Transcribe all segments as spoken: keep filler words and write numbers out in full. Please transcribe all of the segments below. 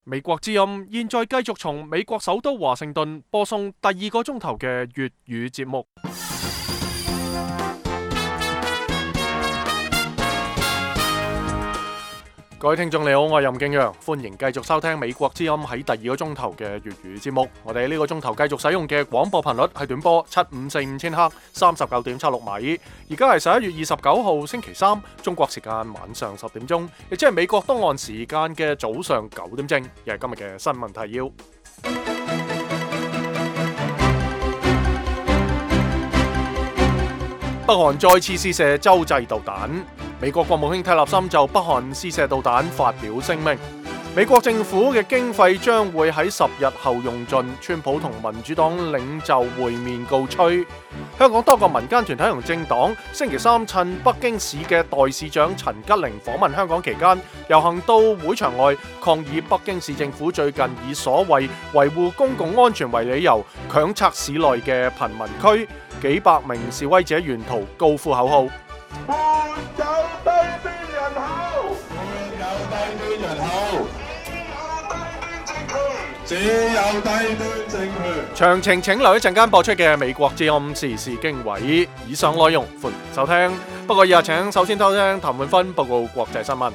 美國之音現在繼續從美國首都華盛頓播送第二個鐘頭嘅粵語節目。各位聽眾你好，我係任敬陽，歡迎繼續收聽美國之音喺第二個鐘頭嘅粵語節目。我哋呢個鐘頭繼續使用嘅廣播頻率係短波七五四五千赫，三十九點七六米。而家係十一月二十九號星期三，中國時間晚上十點鐘，亦即係美國東岸時間嘅早上九點正，又係今日嘅新聞提要。北韓再次試射洲際導彈。美國國務卿泰勒森就北韓試射導彈發表聲明。美國政府嘅經費將會喺十日後用盡，川普同民主黨領袖會面告吹。香港多個民間團體同政黨星期三趁北京市嘅代市長陳吉寧訪問香港期間，遊行到會場外抗議北京市政府最近以所謂維護公共安全為理由，強拆市內嘅貧民區。幾百名示威者沿途高呼口號。 沒有低端人口，沒有低端人口，只有低端政權。詳情請留一陣間播出嘅美國之音時事經緯，以上內容歡迎收聽。不過以下請首先收聽譚永芬報告國際新聞。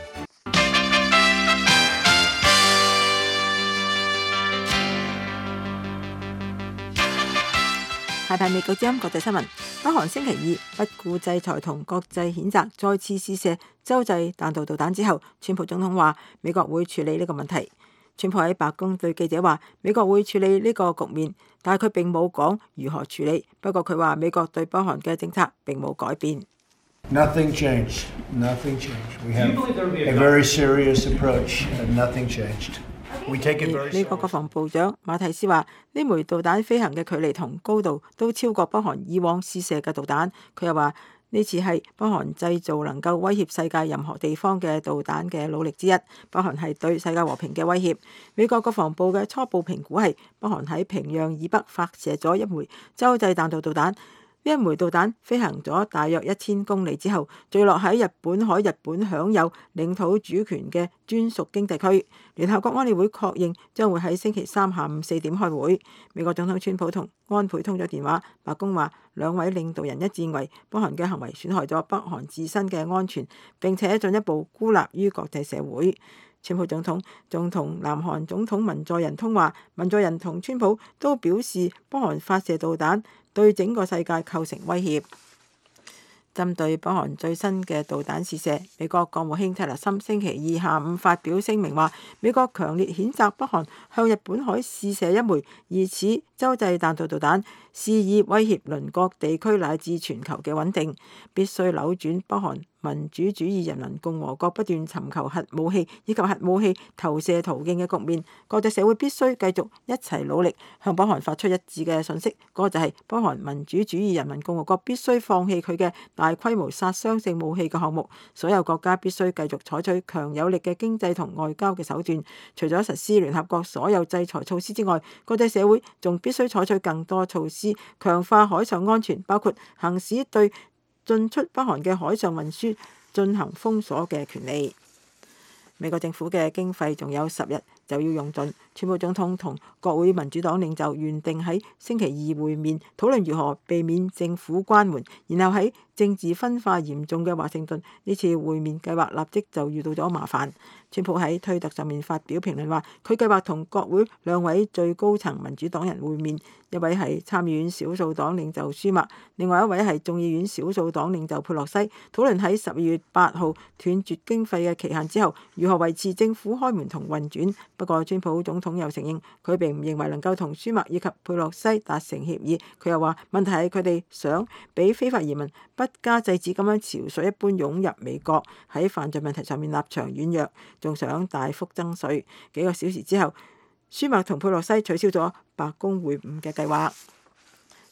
下排美國之音國際新聞，北韓星期二不顧制裁同國際譴責，再次試射洲際彈道導彈之後，川普總統話美國會處理呢個問題。川普喺白宮對記者話美國會處理呢個局面，但係佢並冇講如何處理。不過佢話美國對北韓嘅政策並冇改變。 Nothing changed. Nothing changed. We have a very serious approach, and nothing changed. 美國國防部長馬蒂斯話：呢枚導彈飛行嘅距離同高度都超過北韓以往試射嘅導彈。佢又話呢次係北韓製造能夠威脅世界任何地方嘅導彈嘅努力之一。北韓係對世界和平嘅威脅。美國國防部嘅初步評估係北韓喺平壤以北發射咗一枚洲際彈道導彈。呢一枚導彈飛行咗大約一千公里之後，墜落喺日本海。日本享有領土主權嘅專屬經濟區。聯合國安理會確認將會喺星期三下午四點開會。美國總統川普同安倍通咗電話，白宮話兩位領導人一致認為北韓嘅行為損害咗北韓自身嘅安全，並且進一步孤立於國際社會。川普總統仲同南韓總統文在寅通話，文在寅同川普都表示北韓發射導彈對整個世界構成威脅。針對北韓最新嘅導彈試射，美國國務卿泰勒森星期二下午發表聲明話，美國強烈譴責北韓向日本海試射一枚疑似洲際彈道導彈，肆意威脅鄰國地區乃至全球嘅穩定，必須扭轉北韓民主主義人民共和國不斷尋求核武器以及核武器投射途徑嘅局面。國際社會必須繼續一齊努力，向北韓發出一致嘅訊息，嗰個就係北韓民主主義人民共和國必須放棄佢嘅大規模殺傷性武器嘅項目。所有國家必須繼續採取強有力嘅經濟同外交嘅手段。除咗實施聯合國所有制裁措施之外，國際社會仲必須採取更多措施，強化海上安全，包括行使對進出北韓嘅海上運輸進行封鎖嘅權利。美國政府嘅經費仲有十日就要用盡，川普總統同國會民主黨領袖原定喺星期二會面，討論如何避免政府關門，然後喺政治分化嚴重嘅華盛頓，呢次會面計劃立即就遇到咗麻煩。川普喺推特上面發表評論話，佢計劃同國會兩位最高層民主黨人會面，一位係參議院少數黨領袖舒默，另外一位係眾議院少數黨領袖佩洛西，討論喺十二月八號斷絕經費嘅期限之後，如何維持政府開門同運轉。不過川普總統又承認，佢並唔認為能夠同舒默以及佩洛西達成協議。佢又話問題係佢哋想俾非法移民不加制止咁樣潮水一般湧入美國，喺犯罪問題上面立場軟弱，仲想大幅增稅。幾個小時之後，舒默同佩洛西取消咗白宮會晤嘅計劃。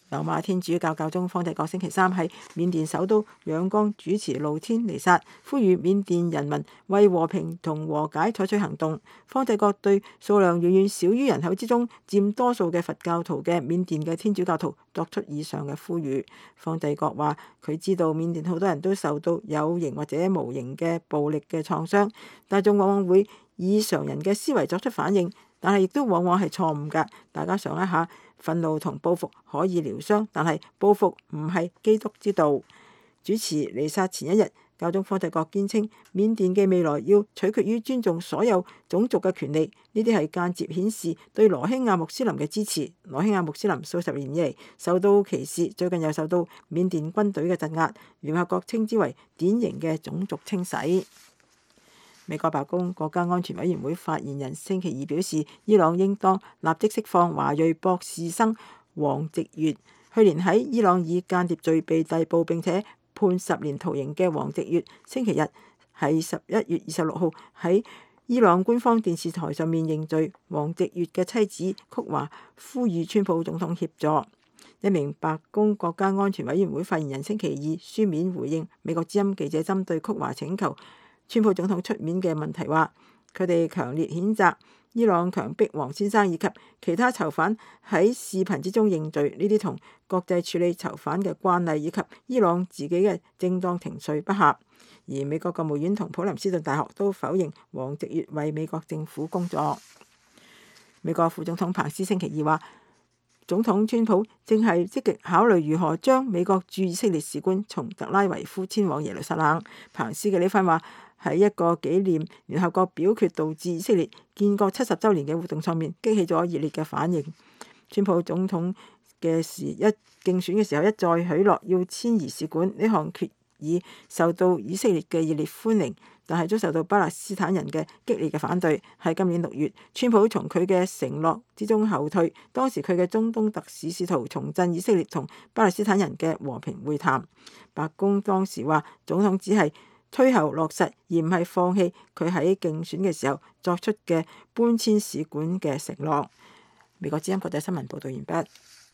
羅馬天主教教宗方濟各星期三喺緬甸首都仰光主持露天彌撒，呼籲緬甸人民為和平同和解採取行動。方濟各對數量遠遠少於人口之中佔多數嘅佛教徒嘅緬甸嘅天主教徒作出以上嘅呼籲。方濟各話：佢知道緬甸好多人都受到有形或者無形嘅暴力嘅創傷，大眾往往會以常人嘅思維作出反應，但係亦都往往係錯誤㗎。大家想一下。憤怒同報復可以療傷，但係報復唔係基督之道。主持彌撒前一日，教宗方濟各堅稱，緬甸嘅未來要取決於尊重所有種族嘅權利。呢啲係間接顯示對羅興亞穆斯林嘅支持。羅興亞穆斯林數十年以嚟受到歧視，最近又受到緬甸軍隊嘅鎮壓，聯合國稱之為典型嘅種族清洗。美國白宮國家安全委員會發言人星期二表示，伊朗應當立即釋放華裔博士生王直月。去年喺伊朗以間諜罪被逮捕並且判十年徒刑嘅王直月，星期日係十一月二十六號喺伊朗官方電視台上面認罪。王直月嘅妻子曲華呼籲川普總統協助。一名白宮國家安全委員會發言人星期二書面回應美國之音記者針對曲華請求川普總統出面嘅問題話，佢哋強烈譴責伊朗強迫王先生以及其他囚犯喺視頻之中認罪，呢啲同國際處理囚犯嘅慣例以及伊朗自己嘅正當程序不合。而美國國務院同普林斯頓大學都否認王直月為美國政府工作。美國副總統彭斯星期二話，總統川普正係積極考慮如何將美國駐以色列使館從特拉維夫遷往耶路撒冷。彭斯嘅呢番話喺一個紀念聯合國表決導致以色列建國七十週年嘅活動上面激起咗熱烈嘅反應。川普總統嘅時一競選嘅時候一再許諾要遷移使館，呢項決議受到以色列嘅熱烈歡迎，但係都受到巴勒斯坦人嘅激烈嘅反對。喺今年六月，川普從佢嘅承諾之中後退，當時佢嘅中東特使試圖重振以色列同巴勒斯坦人嘅和平會談。白宮當時話，總統只係推後落實，而唔係放棄佢喺競選嘅時候作出嘅搬遷使館嘅承諾。美國之音國際新聞報道完畢。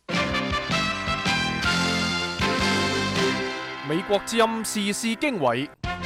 美國之音時事經緯，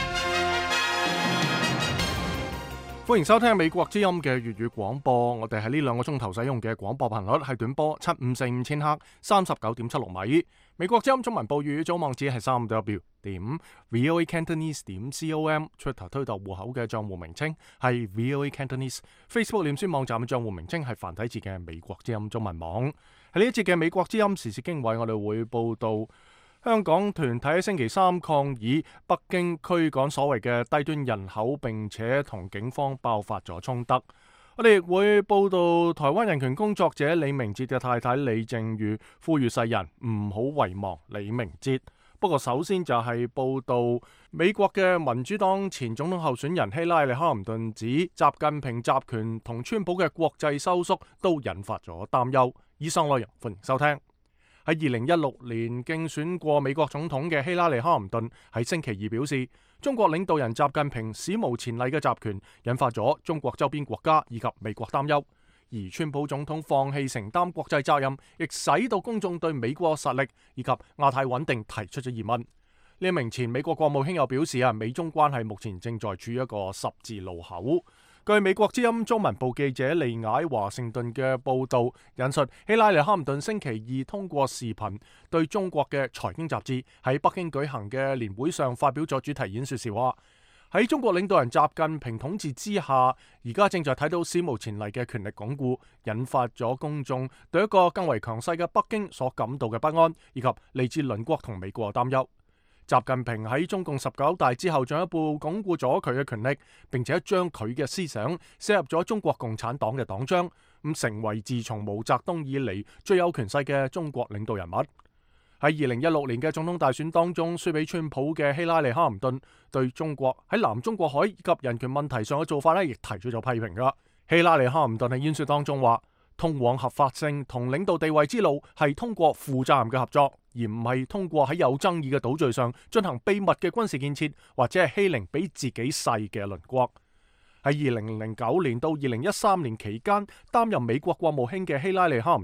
歡迎收聽美國之音嘅粵語廣播。我哋喺呢兩個鐘頭使用嘅廣播頻率係短波七五四五千赫，三十九點七六米。美國之音中文報粵語組網址係三 w 點 voa cantonese 點 com。Twitter 推特戶口嘅賬戶名稱係 voa cantonese。Facebook 臉書網站嘅賬戶名稱係繁體字嘅美國之音中文網。喺呢一節嘅美國之音時事經緯，我哋會報道香港團體喺星期三抗議北京驅趕所謂嘅低端人口，並且同警方爆發咗衝突。我哋亦會報道台灣人權工作者李明哲嘅太太李淨瑜呼籲世人唔好遺忘李明哲。不過首先就係報道美國嘅民主黨前總統候選人希拉里哈林頓指習近平集權同川普嘅國際收縮都引發咗擔憂。以上內容歡迎收聽。喺二零一六年競選過美國總統嘅希拉里哈林頓喺星期二表示，中國領導人習近平史無前例嘅集權引發咗中國周邊國家以及美國擔憂，而川普總統放棄承擔國際責任，亦使到公眾對美國實力以及亞太穩定提出咗疑問。呢一名前美國國務卿又表示啊，美中關係目前正在處於一個十字路口。據美國之音中文部記者利艾華盛頓嘅報導引述，希拉里哈林頓星期二通過視頻對中國嘅財經雜誌喺北京舉行嘅年會上發表咗主題演說時話，喺中國領導人習近平統治之下，而家正在睇到史無前例嘅權力鞏固，引發咗公眾對一個更為強勢嘅北京所感到嘅不安，以及嚟自鄰國同美國嘅擔憂。習近平喺中共十九大之後進一步鞏固咗佢嘅權力，並且將佢嘅思想寫入咗中國共產黨嘅黨章，咁成為自從毛澤東以嚟最有權勢嘅中國領導人物。喺二零一六年嘅總統大選當中輸俾川普嘅希拉里哈林頓，對中國喺南中國海以及人權問題上嘅做法咧，亦提出咗批評噶。希拉里哈林頓喺演說當中話，通往合法性同領導地位之路係通過負責任嘅合作，而唔係通過喺有爭議嘅島嶼上進行秘密嘅軍事建設，或者係欺凌比自己細嘅鄰國。喺二零零九年到二零一三年期間擔任美國國務卿嘅希拉里哈林頓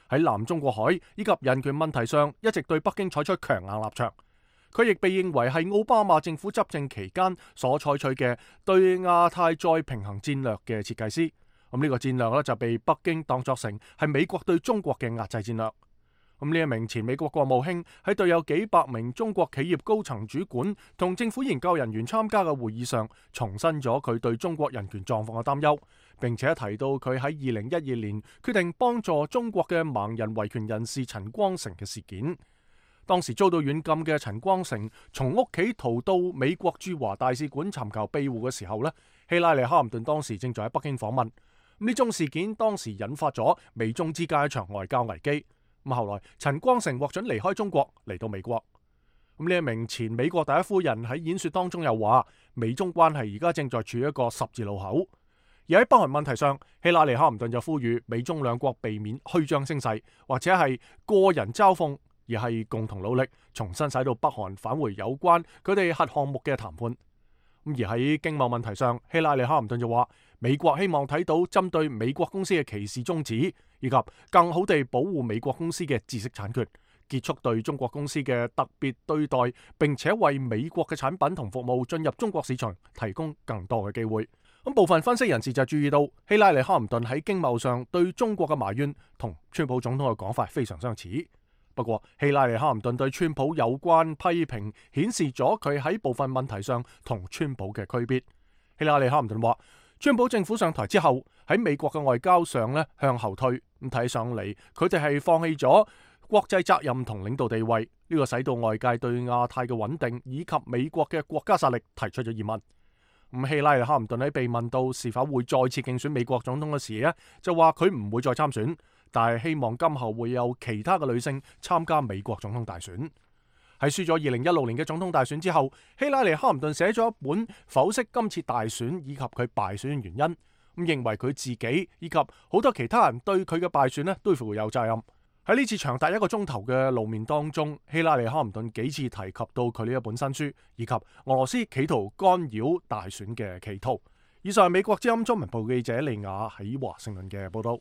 喺南中國海以及人權問題上一直對北京採取強硬立場。佢亦被認為係奧巴馬政府執政期間所採取嘅對亞太再平衡戰略嘅設計師。咁呢個戰略咧就被北京當作成係美國對中國嘅壓制戰略。咁呢一名前美國國務卿喺對有幾百名中國企業高層主管同政府研究人員參加嘅會議上，重申咗佢對中國人權狀況嘅擔憂，並且提到佢喺二零一二年決定幫助中國嘅盲人維權人士陳光誠嘅事件。當時遭到軟禁嘅陳光誠從屋企逃到美國駐華大使館尋求庇護嘅時候呢，希拉里·克林頓當時正在喺北京訪問。呢宗事件當時引發咗美中之間一場外交危機。咁後來陳光誠獲准離開中國嚟到美國。咁呢一名前美國第一夫人喺演說當中又話，美中關係而家正在處於一個十字路口。而喺北韓問題上，希拉里·克林頓就呼籲美中兩國避免虛張聲勢，或者係個人嘲諷，而係共同努力，重新使到北韓返回有關佢哋核項目嘅談判。咁而喺經貿問題上，希拉里·克林頓就話，美國希望睇到針對美國公司嘅歧視終止，以及更好地保護美國公司嘅知識產權，結束對中國公司嘅特別對待，並且為美國嘅產品同服務進入中國市場提供更多嘅機會。咁部分分析人士就注意到，希拉里·克林頓喺經貿上對中國嘅埋怨同川普總統嘅講法非常相似。不過，希拉里·克林頓對川普有關批評，顯示咗佢喺部分問題上同川普嘅區別。希拉里·克林頓話，川普政府上台之後喺美國嘅外交上咧向後退，咁睇上嚟佢哋係放棄咗國際責任同領導地位，呢個使到外界對亞太嘅穩定以及美國嘅國家實力提出咗疑問。咁希拉里·克林頓喺被問到是否會再次競選美國總統嘅時咧，就話佢唔會再參選，但係希望今後會有其他嘅女性參加美國總統大選。喺輸咗二零一六年嘅總統大選之後，希拉里·克林頓寫咗一本剖析今次大選以及佢敗選嘅原因，咁認為佢自己以及好多其他人對佢嘅敗選咧都負有責任。喺呢次長達一個鐘頭嘅露面當中，希拉里·克林頓幾次提及到佢呢一本新書，以及俄羅斯企圖干擾大選嘅企圖。以上係美國之音中文部記者利亞喺華盛頓嘅報道。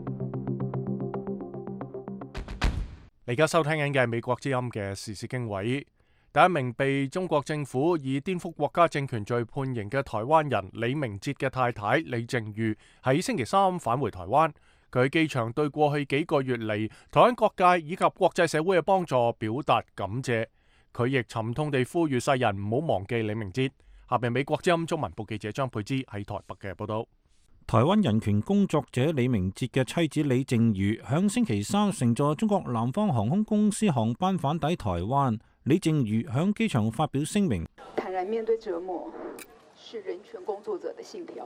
你而家收聽緊嘅係美國之音嘅時事經緯。第一名被中國政府以顛覆國家政權罪判刑嘅台灣人李明哲嘅太太李淨瑜喺星期三返回台灣。佢喺機場對過去幾個月嚟台灣各界以及國際社會嘅幫助表達感謝。佢亦沉痛地呼籲世人唔好忘記李明哲。下邊美國之音中文部記者張佩芝喺台北嘅報道。 台灣人權工作者李明哲嘅妻子李淨瑜響星期三乘坐中國南方航空公司航班返抵台灣。李淨瑜響機場發表聲明， 坦然面對折磨是人權工作者的信條。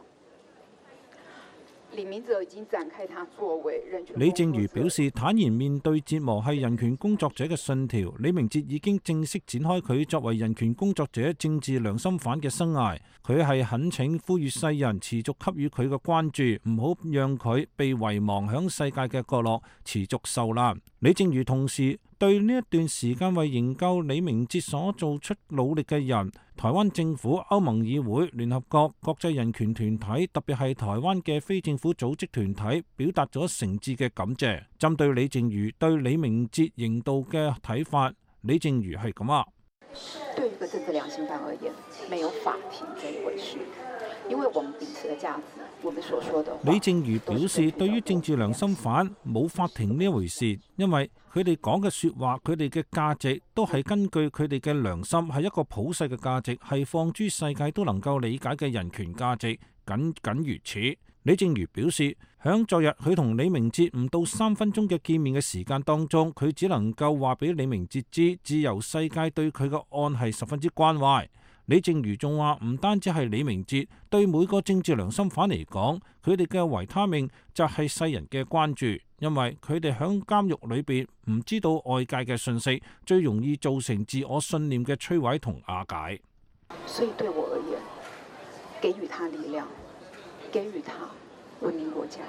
李明哲已經展開他作為人權。 李淨瑜表示，坦然面對折磨係人權工作者嘅信條。李明哲已經正式展開佢作為人權工作者政治良心犯嘅生涯。佢係懇請呼籲世人持續給予佢嘅關注，唔好讓佢被遺忘響世界嘅角落，持續受難。李淨瑜同時對呢一段時間為營救李明哲所做出努力嘅人，台灣政府、歐盟議會、聯合國、國際人權團體，特別係台灣嘅非政府組織團體，表達咗誠摯嘅感謝。針對李淨瑜對李明哲刑度嘅睇法，李淨瑜係咁話： 對一個政治良心犯而言，沒有法庭這一回事，因為我們秉持嘅價值，我們所說的話。 李淨瑜表示，對於政治良心犯冇法庭呢一回事，因為佢哋講嘅說話，佢哋嘅價值都係根據佢哋嘅良心，係一個普世嘅價值，係放諸世界都能夠理解嘅人權價值，僅僅如此。李淨瑜表示，響昨日佢同李明哲唔到三分鐘嘅見面嘅時間當中，佢只能夠話俾李明哲知，自由世界對佢嘅案係十分之關懷。李淨瑜仲話，唔單止係李明哲，對每個政治良心犯嚟講，佢哋嘅維他命就係世人嘅關注，因為佢哋響監獄裏邊唔知道外界嘅信息，最容易造成自我信念嘅摧毀同瓦解。 所以對我而言，給予他力量，給予他為民國家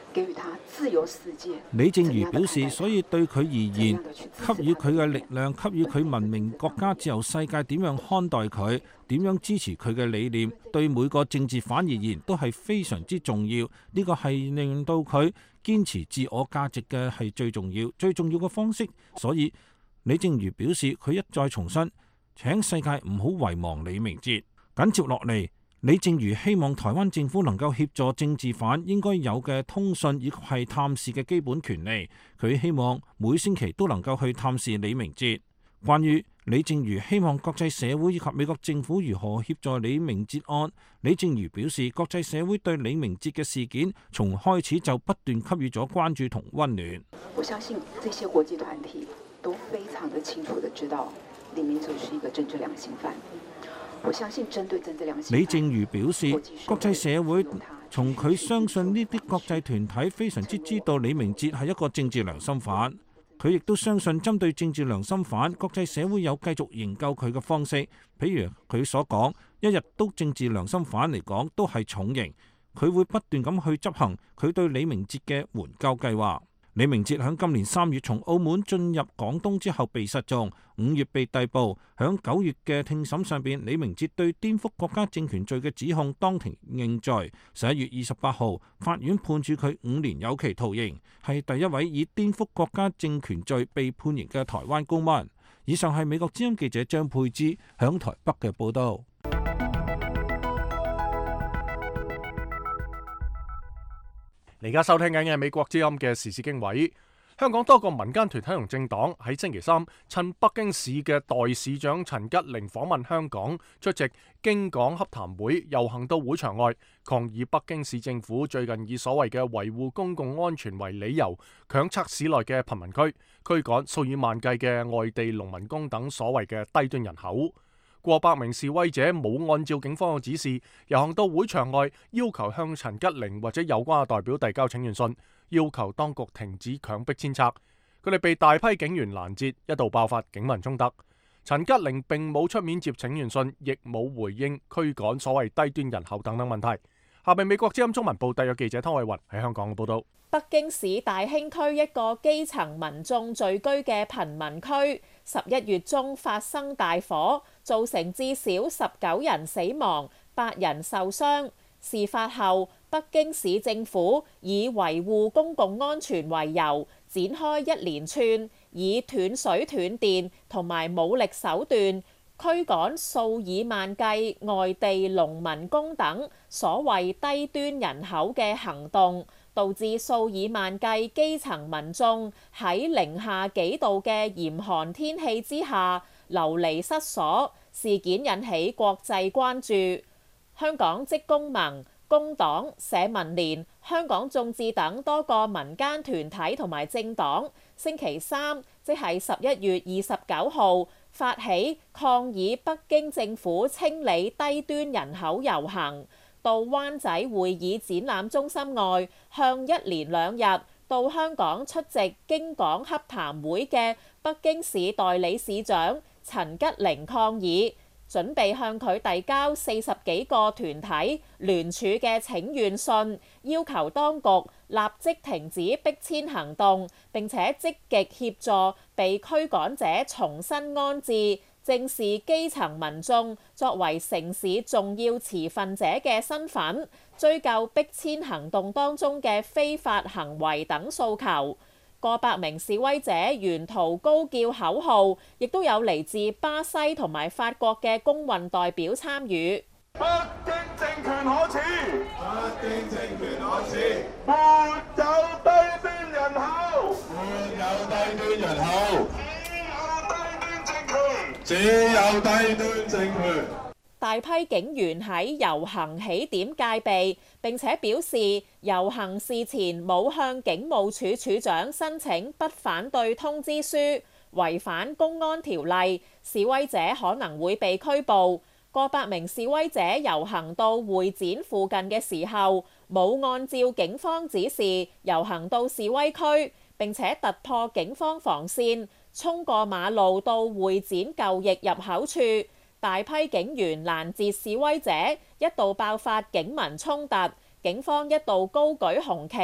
給予他自由世界。 李正如表示，所以對佢而言，給予佢嘅力量，給予佢文明國家自由世界點樣看待佢，點樣支持佢嘅理念，對每個政治犯而言都係非常之重要。呢個係令到佢堅持自我價值嘅係最重要、最重要嘅方式。所以李正如表示，佢一再重申，請世界唔好遺忘李明哲。緊接落嚟，李正如希望台灣政府能夠協助政治犯應該有嘅通訊以及係探視嘅基本權利。佢希望每星期都能夠去探視李明哲。關於李正如希望國際社會以及美國政府如何協助李明哲案，李正如表示，國際社會對李明哲嘅事件從開始就不斷給予咗關注同溫暖。 我相信這些國際團體都非常的清楚的知道李明哲是一個政治良心犯。我相信針對政治良心犯， 李正如表示，國際社會從佢相信呢啲國際團體非常之知道李明哲係一個政治良心犯。佢亦都相信針對政治良心犯，國際社會有繼續營救佢嘅方式。譬如佢所講，一日都政治良心犯嚟講都係重刑。佢會不斷咁去執行佢對李明哲嘅援救計劃。李明哲喺今年三月從澳門進入廣東之後被失蹤，五月被逮捕。喺九月嘅聽審上邊，李明哲對顛覆國家政權罪嘅指控當庭認罪。十一月二十八號，法院判處佢五年有期徒刑，係第一位以顛覆國家政權罪被判刑嘅台灣公民。以上係美國之音記者張佩芝響台北嘅報道。 你而家收聽緊嘅係美國之音嘅時事經緯。香港多個民間團體同政黨喺星期三趁北京市嘅代市長陳吉寧訪問香港，出席京港洽談會，遊行到會場外，抗議北京市政府最近以所謂嘅維護公共安全為理由，強拆市內嘅貧民區，驅趕數以萬計嘅外地農民工等所謂嘅低端人口。過百名示威者冇按照警方嘅指示遊行到會場外，要求向陳吉寧或者有關嘅代表遞交請願信，要求當局停止強迫遷拆。佢哋被大批警員攔截，一度爆發警民衝突。陳吉寧並冇出面接請願信，亦冇回應驅趕所謂低端人口等等問題。下面美國之音中文部特約記者湯偉雲喺香港嘅報道。 北京市大興區一個基層民眾聚居嘅貧民區，十一月中發生大火，造成至少十九人死亡，八人受傷。事發後，北京市政府以維護公共安全為由，展開一連串以斷水斷電同埋武力手段驅趕數以萬計外地農民工等所謂低端人口嘅行動，導致數以萬計基層民眾喺零下幾度嘅嚴寒天氣之下流離失所。事件引起國際關注。香港職工盟、工黨、社民連、香港眾志等多個民間團體同埋政黨，星期三即係十一月二十九號發起抗議北京政府清理低端人口遊行，到灣仔會議展覽中心外，向一連兩日到香港出席京港洽談會嘅北京市代理市長陳吉寧抗議，準備向佢遞交四十幾個團體聯署嘅請願信，要求當局立即停止逼遷行動，並且積極協助被驅趕者重新安置，正視基層民眾作為城市重要持份者嘅身份，追究逼遷行動當中嘅非法行為等訴求。過百名示威者沿途高叫口號，亦都有嚟自巴西同埋法國嘅工運代表參與。 北京政權可恥，北京政權可恥，沒有低端人口，沒有低端人口，只有低端政權，只有低端政權。 大批警員喺遊行起點戒備，並且表示遊行事前冇向警務處處長申請不反對通知書，違反公安條例，示威者可能會被拘捕。過百名示威者遊行到會展附近嘅時候，冇按照警方指示遊行到示威區，並且突破警方防線，衝過馬路到會展舊翼入口處。大批警員攔截示威者，一度爆發警民衝突，警方一度高舉紅旗，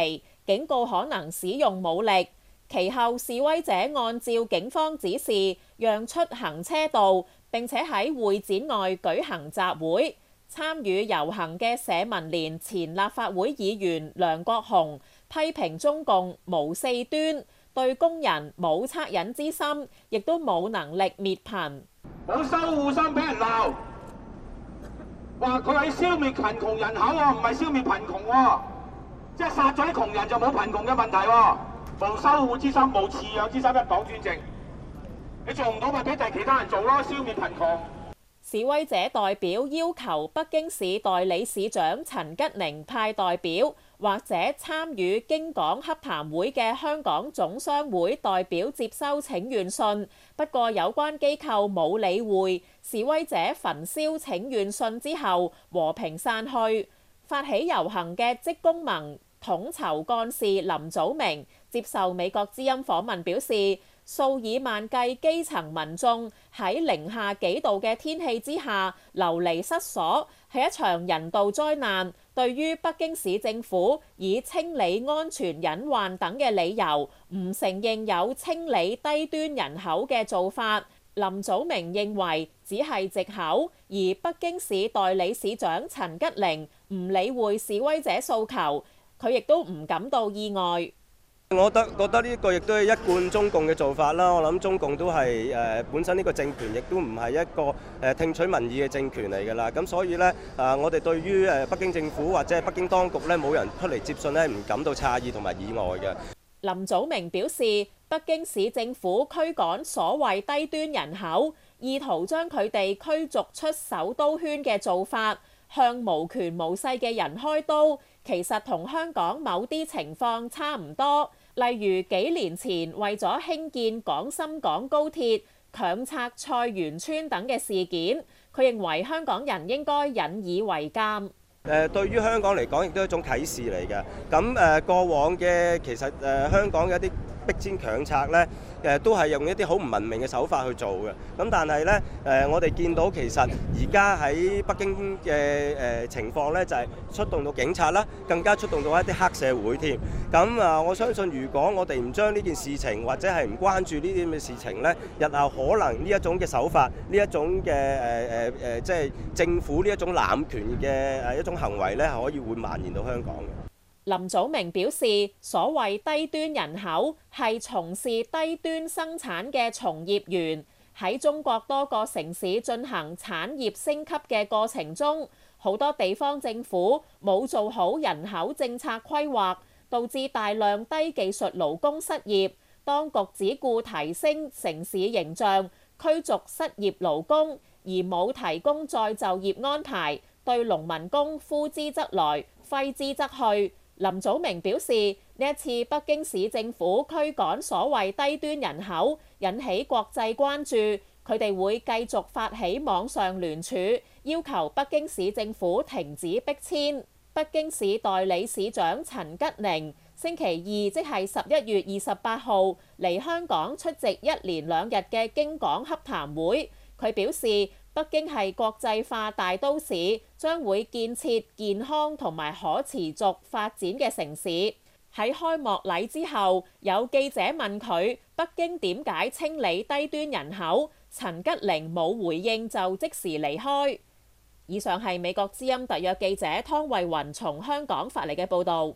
警告可能使用武力。其後示威者按照警方指示讓出行車道，並且喺會展外舉行集會。參與遊行嘅社民連前立法會議員梁國雄批評中共無四端，對工人冇惻隱之心，亦都冇能力滅貧。 冇修護心俾人鬧，話佢係消滅貧窮人口喎，唔係消滅貧窮喎，即係殺咗啲窮人就冇貧窮嘅問題喎。無修護之心，無辭讓之心，一黨專政。你做唔到咪俾第其他人做咯，消滅貧窮。 示威者代表要求北京市代理市長陳吉寧派代表，或者參與京港洽談會嘅香港總商會代表接收請願信。不過有關機構冇理會，示威者焚燒請願信之後和平散去。發起遊行嘅職工盟統籌幹事林祖明接受美國之音訪問表示，數以萬計基層民眾喺零下幾度嘅天氣之下流離失所，係一場人道災難。對於北京市政府以清理安全隱患等嘅理由，唔承認有清理低端人口嘅做法，林祖明認為只係藉口，而北京市代理市長陳吉寧唔理會示威者訴求。佢亦都唔感到意外。 我覺得覺得呢個亦都係一貫中共嘅做法啦。我諗中共都係誒、呃、本身呢個政權亦都唔係一個誒、呃、聽取民意嘅政權嚟㗎啦。咁所以呢，啊、呃，我哋對於誒北京政府或者係北京當局呢，冇人出嚟接信呢，唔感到詫異同埋意外嘅。 林祖明表示，北京市政府驅趕所謂低端人口，意圖將佢哋驅逐出首都圈嘅做法，向無權無勢嘅人開刀，其實同香港某啲情況差唔多。例如幾年前為咗興建廣深港高鐵，強拆菜園村等嘅事件，佢認為香港人應該引以為鑑。 誒對於香港嚟講，亦都係一種啟示嚟嘅。咁誒過往嘅其實誒香港嘅一啲逼遷強拆呢，誒都係用一啲好唔文明嘅手法去做嘅。咁但係呢，誒我哋見到其實而家喺北京嘅誒情況呢，就係出動到警察啦，更加出動到一啲黑社會添。咁啊，我相信如果我哋唔將呢件事情或者係唔關注呢啲咁嘅事情呢，日後可能呢一種嘅手法，呢一種嘅誒誒誒，即係政府呢一種濫權嘅誒一種行為呢，可以會蔓延到香港嘅。 林祖明表示，所謂低端人口係從事低端生產嘅從業員，喺中國多個城市進行產業升級嘅過程中，好多地方政府冇做好人口政策規劃，導致大量低技術勞工失業。當局只顧提升城市形象，驅逐失業勞工，而冇提供再就業安排，對農民工呼之則來，揮之則去。林祖明表示，呢一次北京市政府驅趕所謂低端人口，引起國際關注。佢哋會繼續發起網上聯署，要求北京市政府停止逼遷。北京市代理市長陳吉寧星期二即係十一月二十八號嚟香港出席一連兩日嘅京港洽談會。佢表示，北京係國際化大都市，將會建設健康同埋可持續發展嘅城市。喺開幕禮之後，有記者問佢北京點解清理低端人口，陳吉寧冇回應就即時離開。以上係美國之音特約記者湯慧雲從香港發嚟嘅報導。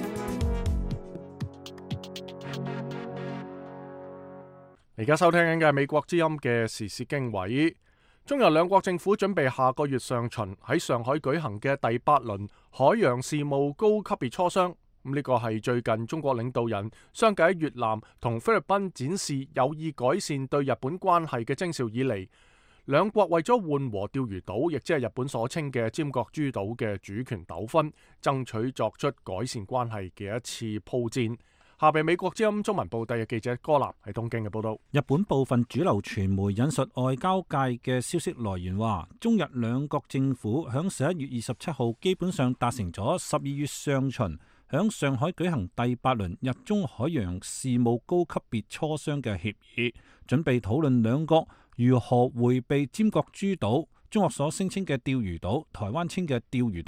而家收聽緊嘅係美國之音嘅時事經緯。中日兩國政府準備下個月上旬喺上海舉行嘅第八輪海洋事務高級別磋商。咁呢個係最近中國領導人相繼喺越南同菲律賓展示有意改善對日本關係嘅徵兆以嚟，兩國為咗緩和釣魚島，亦即係日本所稱嘅尖閣諸島嘅主權糾紛，爭取作出改善關係嘅一次鋪墊。下邊美國之音中文部第嘅記者柯南喺東京嘅報道。 日本部分主流傳媒引述外交界嘅消息來源話，中日兩國政府響十一月二十七號基本上達成咗十二月上旬響上海舉行第八輪日中海洋事務高級別磋商嘅協議，準備討論兩國如何迴避尖閣諸島、中國所聲稱嘅釣魚島、台灣稱嘅釣魚台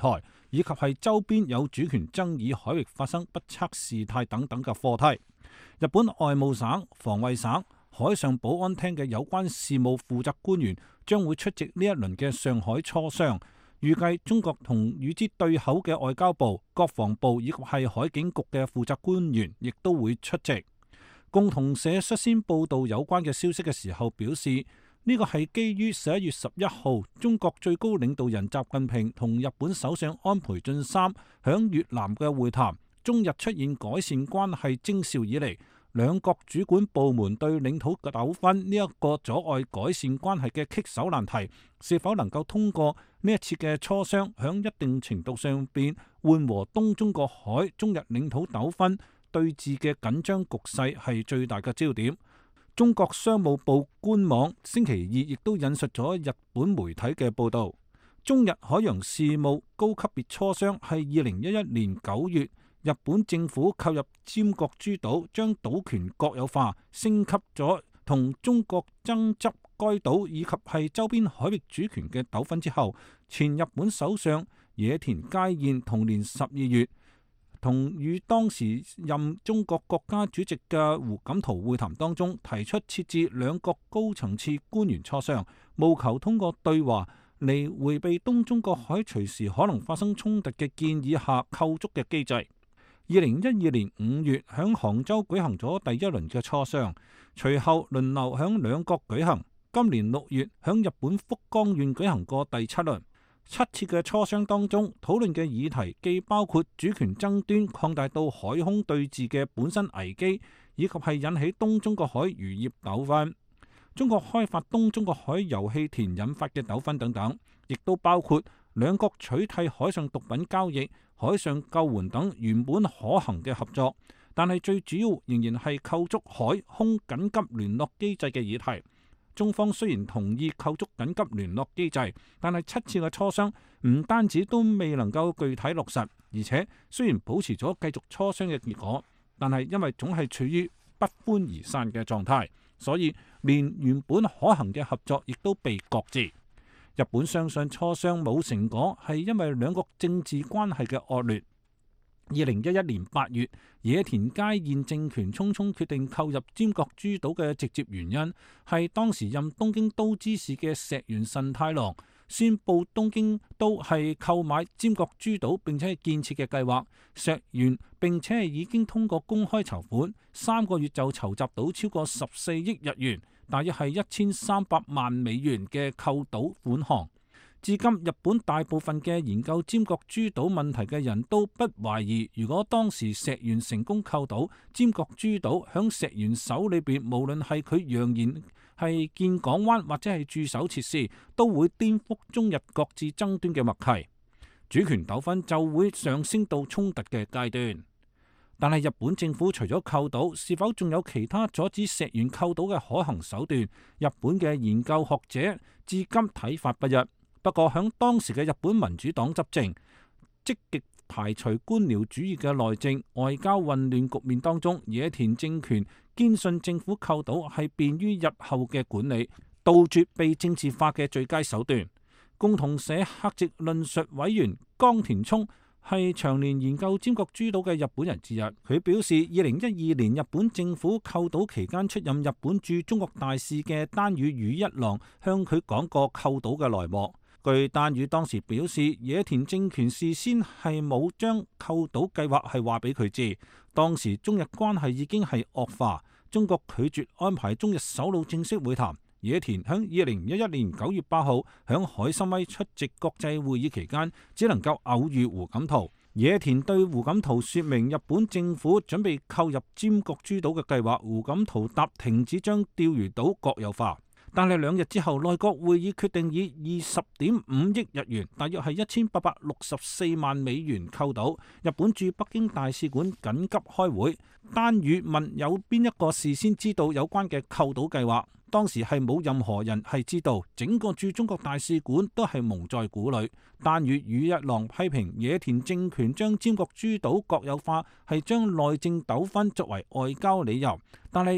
以及係周邊有主權爭議海域發生不測事態等等嘅課題。日本外務省、防衛省、海上保安廳嘅有關事務負責官員將會出席呢一輪嘅上海磋商。預計中國同與之對口嘅外交部、國防部以及係海警局嘅負責官員亦都會出席。共同社率先報道有關嘅消息嘅時候表示，呢個係基於十一月十一號中國最高領導人習近平同日本首相安倍晉三響越南嘅會談，中日出現改善關係徵兆以嚟，兩國主管部門對領土嘅糾紛呢一個阻礙改善關係嘅棘手難題，是否能夠通過呢一次嘅磋商，響一定程度上邊緩和東中國海中日領土糾紛對峙嘅緊張局勢係最大嘅焦點。中國商務部官網星期二亦都引述咗日本媒體嘅報導，中日海洋事務高級別磋商係二零一一年九月，日本政府購入尖閣諸島，將島權國有化，升級咗同中國爭執該島以及係周邊海域主權嘅糾紛之後，前日本首相野田佳彥同年十二月同與當時任中國國家主席嘅胡錦濤會談當中，提出設置兩國高層次官員磋商，務求通過對話嚟迴避東中國海隨時可能發生衝突嘅建議下構築嘅機制。二零一二年五月響杭州舉行咗第一輪嘅磋商，隨後輪流響兩國舉行。今年六月響日本福岡縣舉行過第七輪。七次嘅磋商當中，討論嘅議題既包括主權爭端擴大到海空對峙嘅本身危機，以及係引起東中國海漁業糾紛、中國開發東中國海油氣田引發嘅糾紛等等，亦都包括兩國取締海上毒品交易、海上救援等原本可行嘅合作。但係最主要仍然係構築海空緊急聯絡機制嘅議題。中方雖然同意構築緊急聯絡機制，但係七次嘅磋商唔單止都未能夠具體落實，而且雖然保持咗繼續磋商嘅結果，但係因為總係處於不歡而散嘅狀態，所以連原本可行嘅合作亦都被擱置。日本相信磋商冇成果係因為兩國政治關係嘅惡劣。二零一一年八月，野田佳彥政權匆匆決定購入尖閣諸島嘅直接原因係當時任東京都知事嘅石原慎太郎宣布東京都係購買尖閣諸島並且係建設嘅計劃。石原並且係已經通過公開籌款，三個月就籌集到超過十四億日元，大約係一千三百萬美元嘅購島款項。至今，日本大部分嘅研究尖閣諸島問題嘅人都不懷疑，如果當時石原成功購島尖閣諸島，響石原手裏邊，無論係佢揚言係建港灣或者係駐守設施，都會顛覆中日各自爭端嘅默契，主權糾紛就會上升到衝突嘅階段。但係日本政府除咗購島，是否仲有其他阻止石原購島嘅可行手段？日本嘅研究學者至今睇法不一。不過響當時嘅日本民主黨執政，積極排除官僚主義嘅內政、外交混亂局面當中，野田政權堅信政府購島係便於日後嘅管理，杜絕被政治化嘅最佳手段。共同社客席論述委員岡田聰係長年研究尖閣諸島嘅日本人之一，佢表示二零一二年日本政府購島期間出任日本駐中國大使嘅丹羽宇一郎向佢講過購島嘅內幕。據丹羽當時表示，野田政權事先係冇將購島計劃係話俾佢知，當時中日關係已經係惡化，中國拒絕安排中日首腦正式會談。野田響二零一一年九月八號響海參崴出席國際會議期間，只能夠偶遇胡錦濤。野田對胡錦濤說明日本政府準備購入尖閣諸島嘅計劃，胡錦濤答停止將釣魚島國有化。但係兩日之後，內閣會議決定以二十點五億日元，大約係一千八百六十四萬美元購島。日本駐北京大使館緊急開會，丹羽問有邊一個事先知道有關嘅購島計劃？當時係冇任何人係知道，整個駐中國大使館都係蒙在鼓裏。丹羽宇一郎批評野田政權將尖閣諸島國有化係將內政糾紛作為外交理由，但係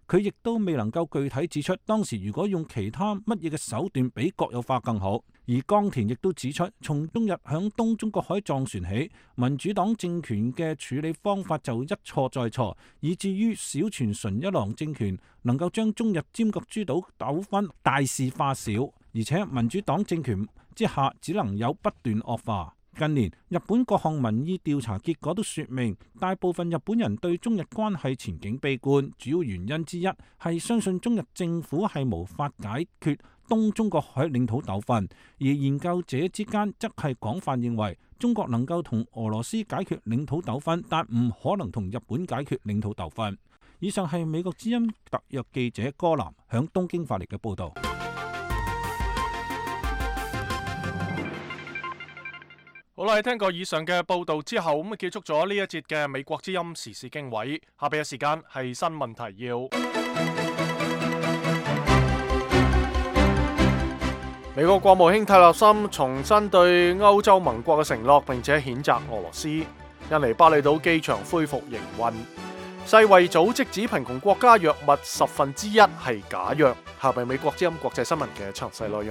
佢亦都未能夠具體指出當時如果用其他乜嘢嘅手段比國有化更好。而江田亦都指出，從中日響東中國海撞船起，民主黨政權嘅處理方法就一錯再錯，以至於小泉純一郎政權能夠將中日尖閣諸島糾紛大事化小，而且民主黨政權之下只能有不斷惡化。近年日本各項民意調查結果都說明，大部分日本人對中日關係前景悲觀，主要原因之一係相信中日政府係無法解決東中國海領土糾紛，而研究者之間則係廣泛認為中國能夠同俄羅斯解決領土糾紛，但唔可能同日本解決領土糾紛。以上係美國之音特約記者柯南響東京發嚟嘅報導。 好啦，聽過以上嘅報導之後，咁啊結束咗呢一節嘅美國之音時事經緯。下邊嘅時間係新聞提要。美國國務卿蒂勒森重申對歐洲盟國嘅承諾，並且譴責俄羅斯。印尼巴厘島機場恢復營運。世衛組織指貧窮國家藥物十分之一係假藥。下邊美國之音國際新聞嘅詳細內容。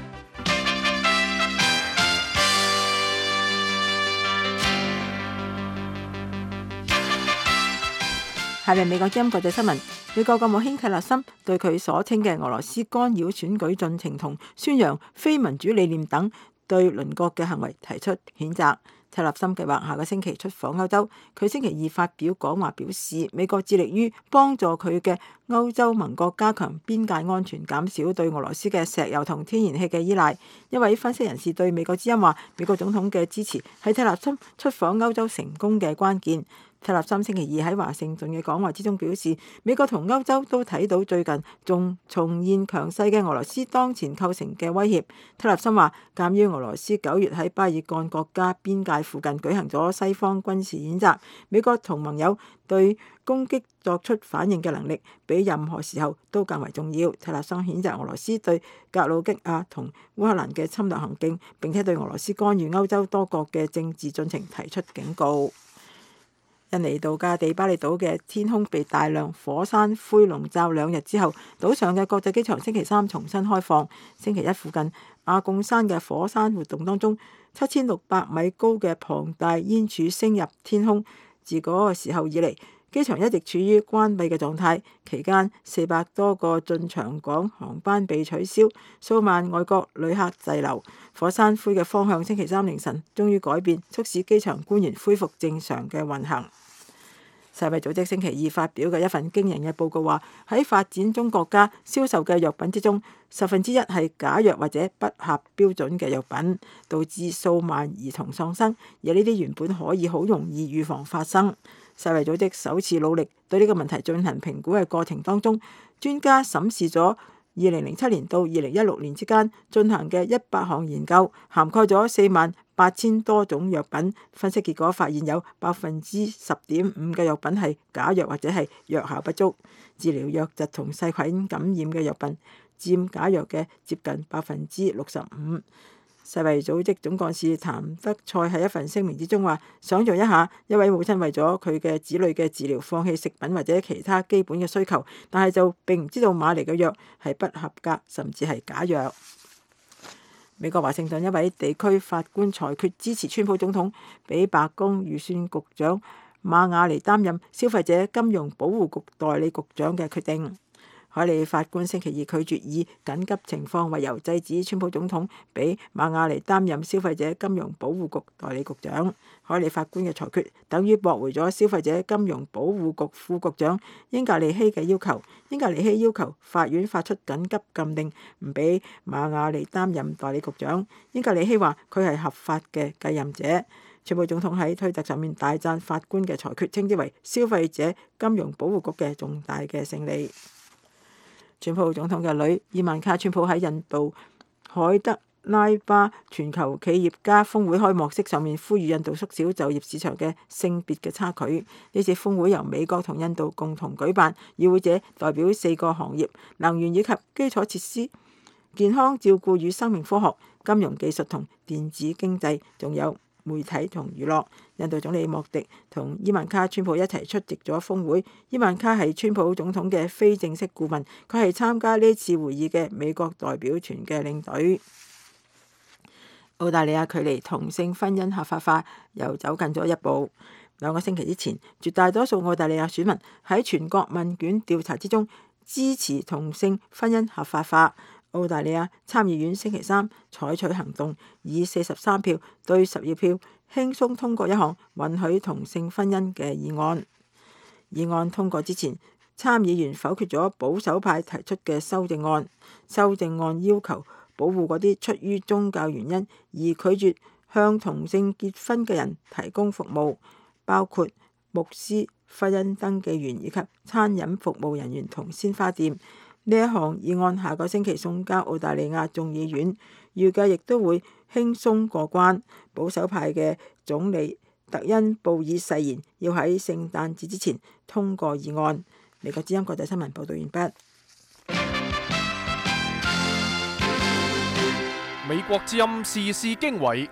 下面美國之音國際新聞，美國國務卿蒂勒森對佢所稱嘅俄羅斯干擾選舉進程同宣揚非民主理念等對鄰國嘅行為提出譴責。蒂勒森計劃下個星期出訪歐洲，佢星期二發表講話表示，美國致力於幫助佢嘅歐洲盟國加強邊界安全，減少對俄羅斯嘅石油同天然氣嘅依賴。一位分析人士對美國之音話，美國總統嘅支持係蒂勒森出訪歐洲成功嘅關鍵。蒂勒森星期二喺華盛頓嘅講話之中表示，美國同歐洲都睇到最近仲重現強勢嘅俄羅斯當前構成嘅威脅。蒂勒森話，鑑於俄羅斯九月喺巴爾幹國家邊界附近舉行咗西方軍事演習，美國同盟友對攻擊作出反應嘅能力，比任何時候都更為重要。蒂勒森譴責俄羅斯對格魯吉亞同烏克蘭嘅侵略行徑，並且對俄羅斯干預歐洲多國嘅政治進程提出警告。印尼度假地巴厘島嘅天空被大量火山灰籠罩兩日之後，島上嘅國際機場星期三重新開放。星期一附近阿貢山嘅火山活動當中，七千六百米高嘅龐大煙柱升入天空。自嗰個時候以嚟，機場一直處於關閉嘅狀態。期間，四百多個進場港航班被取消，數萬外國旅客滯留。火山灰嘅方向星期三凌晨終於改變，促使機場官員恢復正常嘅運行。世衛組織星期二發表嘅一份驚人嘅報告話，喺發展中國家銷售嘅藥品之中，十分之一係假藥或者不合標準嘅藥品，導致數萬兒童喪生，而呢啲原本可以好容易預防發生。世衛組織首次努力對呢個問題進行評估嘅過程當中，專家審視咗二零零七年到二零一六年之間進行嘅一百項研究，涵蓋咗四萬八千多種藥品。分析結果發現有百分之十點五嘅藥品係假藥或者係藥效不足。治療瘧疾同細菌感染嘅藥品佔假藥嘅接近百分之六十五。世衛組織總幹事譚德塞喺一份聲明之中話，想像一下，一位母親為咗佢嘅子女嘅治療放棄食品或者其他基本嘅需求，但係就並唔知道買嚟嘅藥係不合格，甚至係假藥。美國華盛頓一位地區法官裁決支持川普總統俾白宮預算局長馬雅尼擔任消費者金融保護局代理局長嘅決定。海利法官星期二拒絕以緊急情況為由制止川普總統俾馬雅尼擔任消費者金融保護局代理局長。海利法官嘅裁決等於駁回咗消費者金融保護局副局長英格利希嘅要求。英格利希要求法院發出緊急禁令，唔俾馬雅尼擔任代理局長。英格利希話佢係合法嘅繼任者。川普總統喺推特上面大讚法官嘅裁決，稱之為消費者金融保護局嘅重大嘅勝利。川普總統嘅女伊萬卡川普喺印度海德拉巴全球企業家峰會開幕式上面呼籲印度縮小就業市場嘅性別嘅差距。呢次峰會由美國同印度共同舉辦，與會者代表四個行業：能源以及基礎設施、健康照顧與生命科學、金融技術同電子經濟，仲有媒體同娛樂。印度總理莫迪同伊萬卡川普一齊出席咗峰會。伊萬卡係川普總統嘅非正式顧問，佢係參加呢次會議嘅美國代表團嘅領隊。澳大利亞距離同性婚姻合法化又走近咗一步。兩個星期之前，絕大多數澳大利亞選民喺全國問卷調查之中支持同性婚姻合法化。澳大利亞參議院星期三採取行動，以四十三票對十二票輕鬆通過一項允許同性婚姻嘅議案。議案通過之前，參議員否決咗保守派提出嘅修正案。修正案要求保護嗰啲出於宗教原因而拒絕向同性結婚嘅人提供服務，包括牧師、婚姻登記員以及餐飲服務人員同鮮花店。呢一項議案下個星期送交澳大利亞眾議院，預計亦都會輕鬆過關。保守派嘅總理特恩布爾誓言要喺聖誕節之前通過議案。美國之音國際新聞報道完畢。 美國之音時事經緯。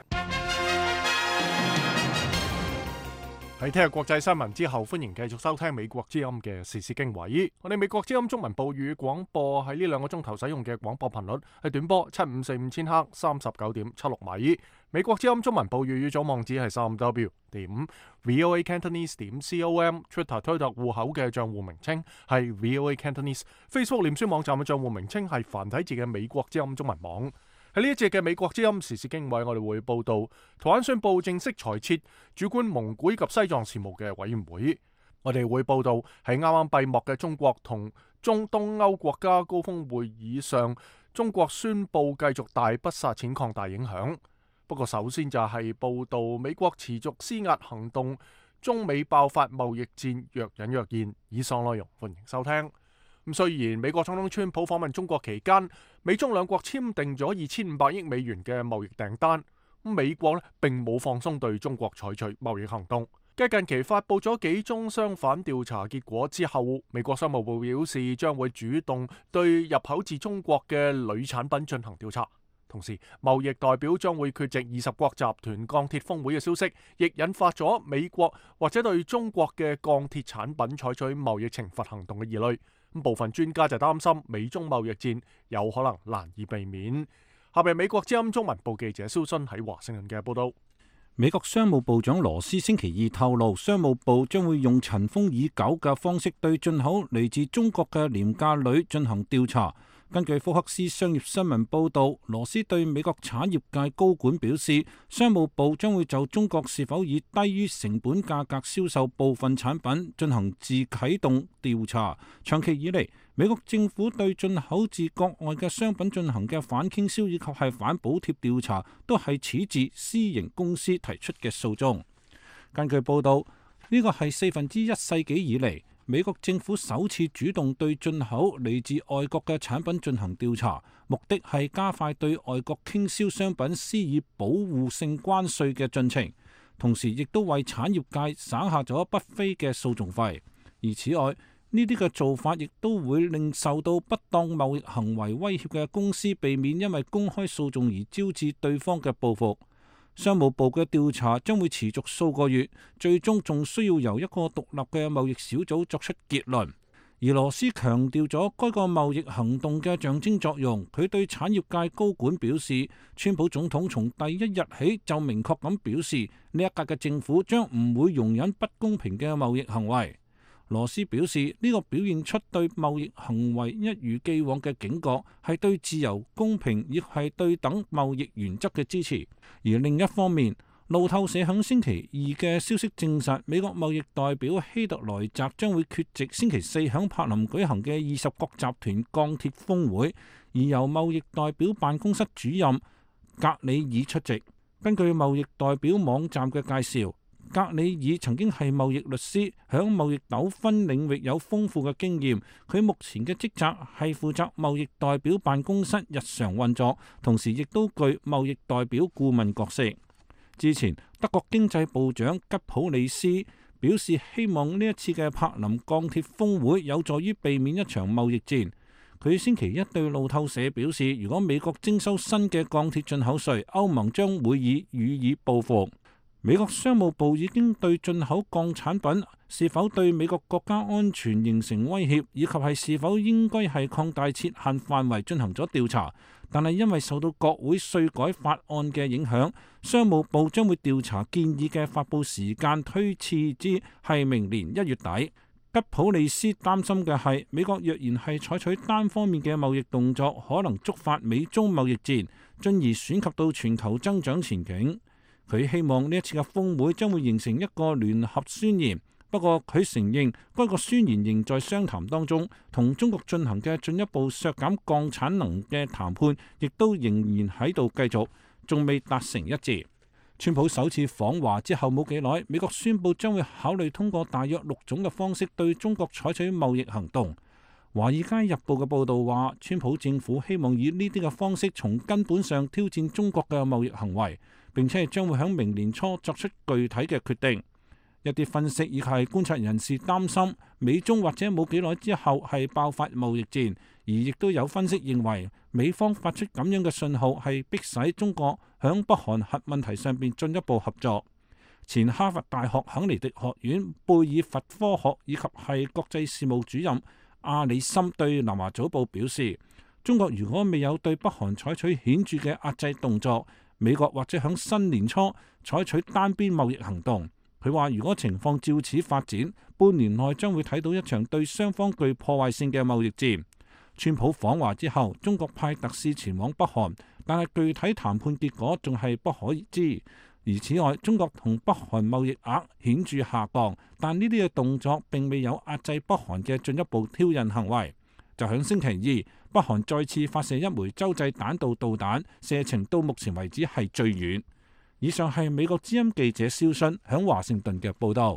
喺聽日國際新聞之後，歡迎繼續收聽美國之音嘅時事經緯。我哋美國之音中文部語廣播喺呢兩個鐘頭使用嘅廣播頻率係短波七五四五千赫三十九點七六米。美國之音中文部粵語組網址係三 w 點 voa cantonese 點 com。Twitter 推特戶口嘅賬戶名稱係 voa cantonese。Facebook 臉書網站嘅賬戶名稱係繁體字嘅美國之音中文網。喺呢一節嘅美國之音時事經緯，我哋會報道台灣宣布正式裁撤主管蒙古以及西藏事務嘅委員會。我哋會報道喺啱啱閉幕嘅中國同中東歐國家高峰會議上，中國宣布繼續大筆撒錢擴大影響。不過首先就係報道美國持續施壓行動，中美爆發貿易戰若隱若現。以上內容歡迎收聽。咁雖然美國總統川普訪問中國期間，美中兩國簽訂咗二千五百億美元嘅貿易訂單，咁美國咧並冇放鬆對中國採取貿易行動。繼近期發布咗幾宗相反調查結果之後，美國商務部表示將會主動對入口自中國嘅鋁產品進行調查。同時，貿易代表將會缺席二十國集團鋼鐵峰會嘅消息，亦引發咗美國或者對中國嘅鋼鐵產品採取貿易懲罰行動嘅疑慮。部分專家就擔心美中貿易戰有可能難以避免。下邊美國之音中文部記者蕭sun喺華盛頓嘅報道。 美國商務部長羅斯星期二透露，商務部將會用塵封已久嘅方式對進口嚟自中國嘅廉價鋁進行調查。根據福克斯商業新聞報導，羅斯對美國產業界高管表示，商務部將會就中國是否以低於成本價格銷售部分產品進行自啟動調查。長期以嚟，美國政府對進口自國外嘅商品進行嘅反傾銷以及係反補貼調查，都係始自私營公司提出嘅訴訟。根據報導，呢個係四分之一世紀以嚟，美國政府首次主動對進口嚟自外國嘅產品進行調查，目的係加快對外國傾銷商品施以保護性關稅嘅進程，同時亦都為產業界省下咗不菲嘅訴訟費。而此外，呢啲嘅做法亦都會令受到不當貿易行為威脅嘅公司避免因為公開訴訟而招致對方嘅報復。商務部嘅調查將會持續數個月，最終仲需要由一個獨立嘅貿易小組作出結論。而羅斯強調咗該個貿易行動嘅象徵作用。佢對產業界高管表示，川普總統從第一日起就明確咁表示，呢一屆嘅政府將唔會容忍不公平嘅貿易行為。羅斯表示，呢個表現出對貿易行為一如既往嘅警覺，係對自由、公平亦係對等貿易原則嘅支持。而另一方面，路透社響星期二嘅消息證實，美國貿易代表希特萊澤將會缺席星期四響柏林舉行嘅二十國集團鋼鐵峰會，而由貿易代表辦公室主任格里爾出席。根據貿易代表網站嘅介紹，格里爾曾經係貿易律師，響貿易糾紛領域有豐富嘅經驗。佢目前嘅職責係負責貿易代表辦公室日常運作，同時亦都具貿易代表顧問角色。之前德國經濟部長吉普里斯表示，希望呢一次嘅柏林鋼鐵峰會有助於避免一場貿易戰。佢星期一對路透社表示，如果美國徵收新嘅鋼鐵進口稅，歐盟將會以予以報復。 美國商務部已經對進口鋼產品是否對美國國家安全形成威脅，以及係是否應該係擴大設限範圍進行咗調查，但係因為受到國會稅改法案嘅影響，商務部將會調查建議嘅發佈時間推遲至係明年一月底。吉普利斯擔心嘅係，美國若然係採取單方面嘅貿易動作，可能觸發美中貿易戰，進而損及到全球增長前景。佢希望呢一次嘅峰會將會形成一個聯合宣言，不過佢承認該個宣言仍在商談當中，同中國進行嘅進一步削減鋼產能嘅談判亦都仍然喺度繼續，仲未達成一致。川普首次訪華之後冇幾耐，美國宣布將會考慮通過大約六種嘅方式對中國採取貿易行動。《華爾街日報》嘅報導話，川普政府希望以呢啲嘅方式從根本上挑戰中國嘅貿易行為，並且係將會喺明年初作出具體嘅決定。一啲分析以及係觀察人士擔心，美中或者冇幾耐之後係爆發貿易戰，而亦都有分析認為，美方發出咁樣嘅信號係迫使中國響北韓核問題上邊進一步合作。前哈佛大學肯尼迪學院貝爾佛科學以及係國際事務主任阿里森對南華早報表示，中國如果未有對北韓採取顯著嘅壓制動作，美國或者響新年初採取單邊貿易行動。佢話如果情況照此發展，半年內將會睇到一場對雙方具破壞性嘅貿易戰。川普訪華之後，中國派特使前往北韓，但係具體談判結果仲係不可知。而此外，中國同北韓貿易額顯著下降，但呢啲嘅動作並未有壓制北韓嘅進一步挑釁行為。就喺星期二，北韓再次發射一枚洲際彈道導彈，射程到目前為止係最遠。以上係美國之音記者蕭信喺華盛頓嘅報導。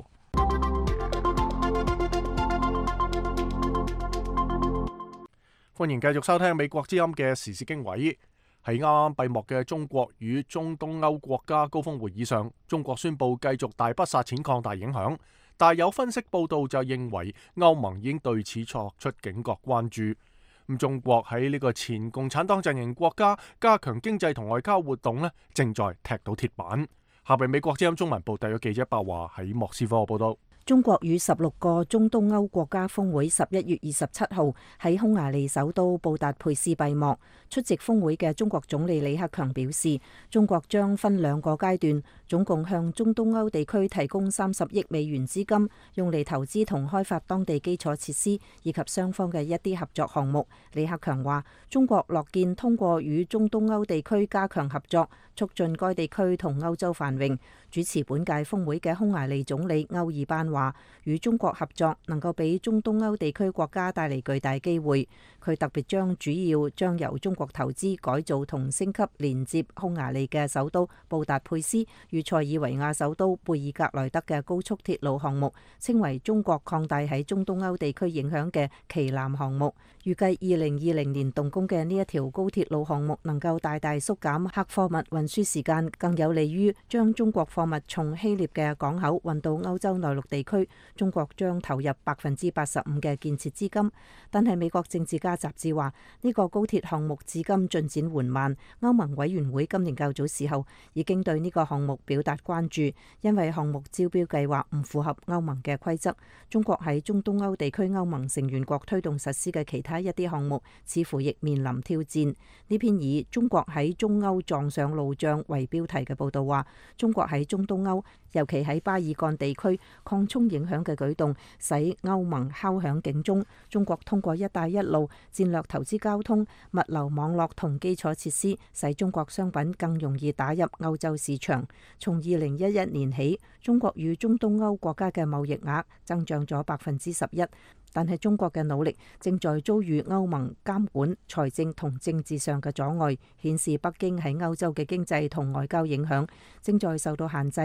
歡迎繼續收聽美國之音嘅時事經緯。喺啱啱閉幕嘅中國與中東歐國家高峰會議上，中國宣布繼續大筆撒錢擴大影響，但有分析報道就認為歐盟已經對此作出警覺關注。咁中國喺呢個前共產黨陣營國家加強經濟同外交活動呢，正在踢到鐵板。下邊美國之音中文部特約記者白華喺莫斯科報道。 中國與十六個中東歐國家峰會十一月二十七號喺匈牙利首都布達佩斯閉幕。出席峰會嘅中國總理李克強表示，中國將分兩個階段，總共向中東歐地區提供三十億美元資金，用嚟投資同開發當地基礎設施以及雙方嘅一啲合作項目。李克強話，中國樂見通過與中東歐地區加強合作，促進該地區同歐洲繁榮。主持本屆峰會嘅匈牙利總理歐爾班話，與中國合作能夠俾中東歐地區國家帶嚟巨大機會。佢特別將主要將由中國投資改造同升級連接匈牙利嘅首都布達佩斯與塞爾維亞首都貝爾格萊德嘅高速鐵路項目，稱為中國擴大喺中東歐地區影響嘅旗艦項目。預計二零二零年動工嘅呢一條高鐵路項目能夠大大縮減客貨物運輸時間，更有利於將中國貨物從希臘嘅港口運到歐洲內陸地區。中國將投入百分之八十五嘅建設資金，但係美國政治家雜誌話呢個高鐵項目至今進展緩慢。歐盟委員會今年較早時候已經對呢個項目表達關注，因為項目招標計劃唔符合歐盟嘅規則。中國喺中東歐地區歐盟成員國推動實施嘅其他一啲項目，似乎亦面臨挑戰。呢篇以中國喺中歐撞上路障為標題嘅報道話，中國喺中東歐，尤其喺巴爾幹地區擴充影響嘅舉動，使歐盟敲響警鐘。中國通過一帶一路戰略投資交通、物流網絡同基礎設施，使中國商品更容易打入歐洲市場。從二零一一年起，中國與中東歐國家嘅貿易額增長咗百分之十一。但係中國嘅努力正在遭遇歐盟監管、財政同政治上嘅阻礙，顯示北京喺歐洲嘅經濟同外交影響正在受到限制。中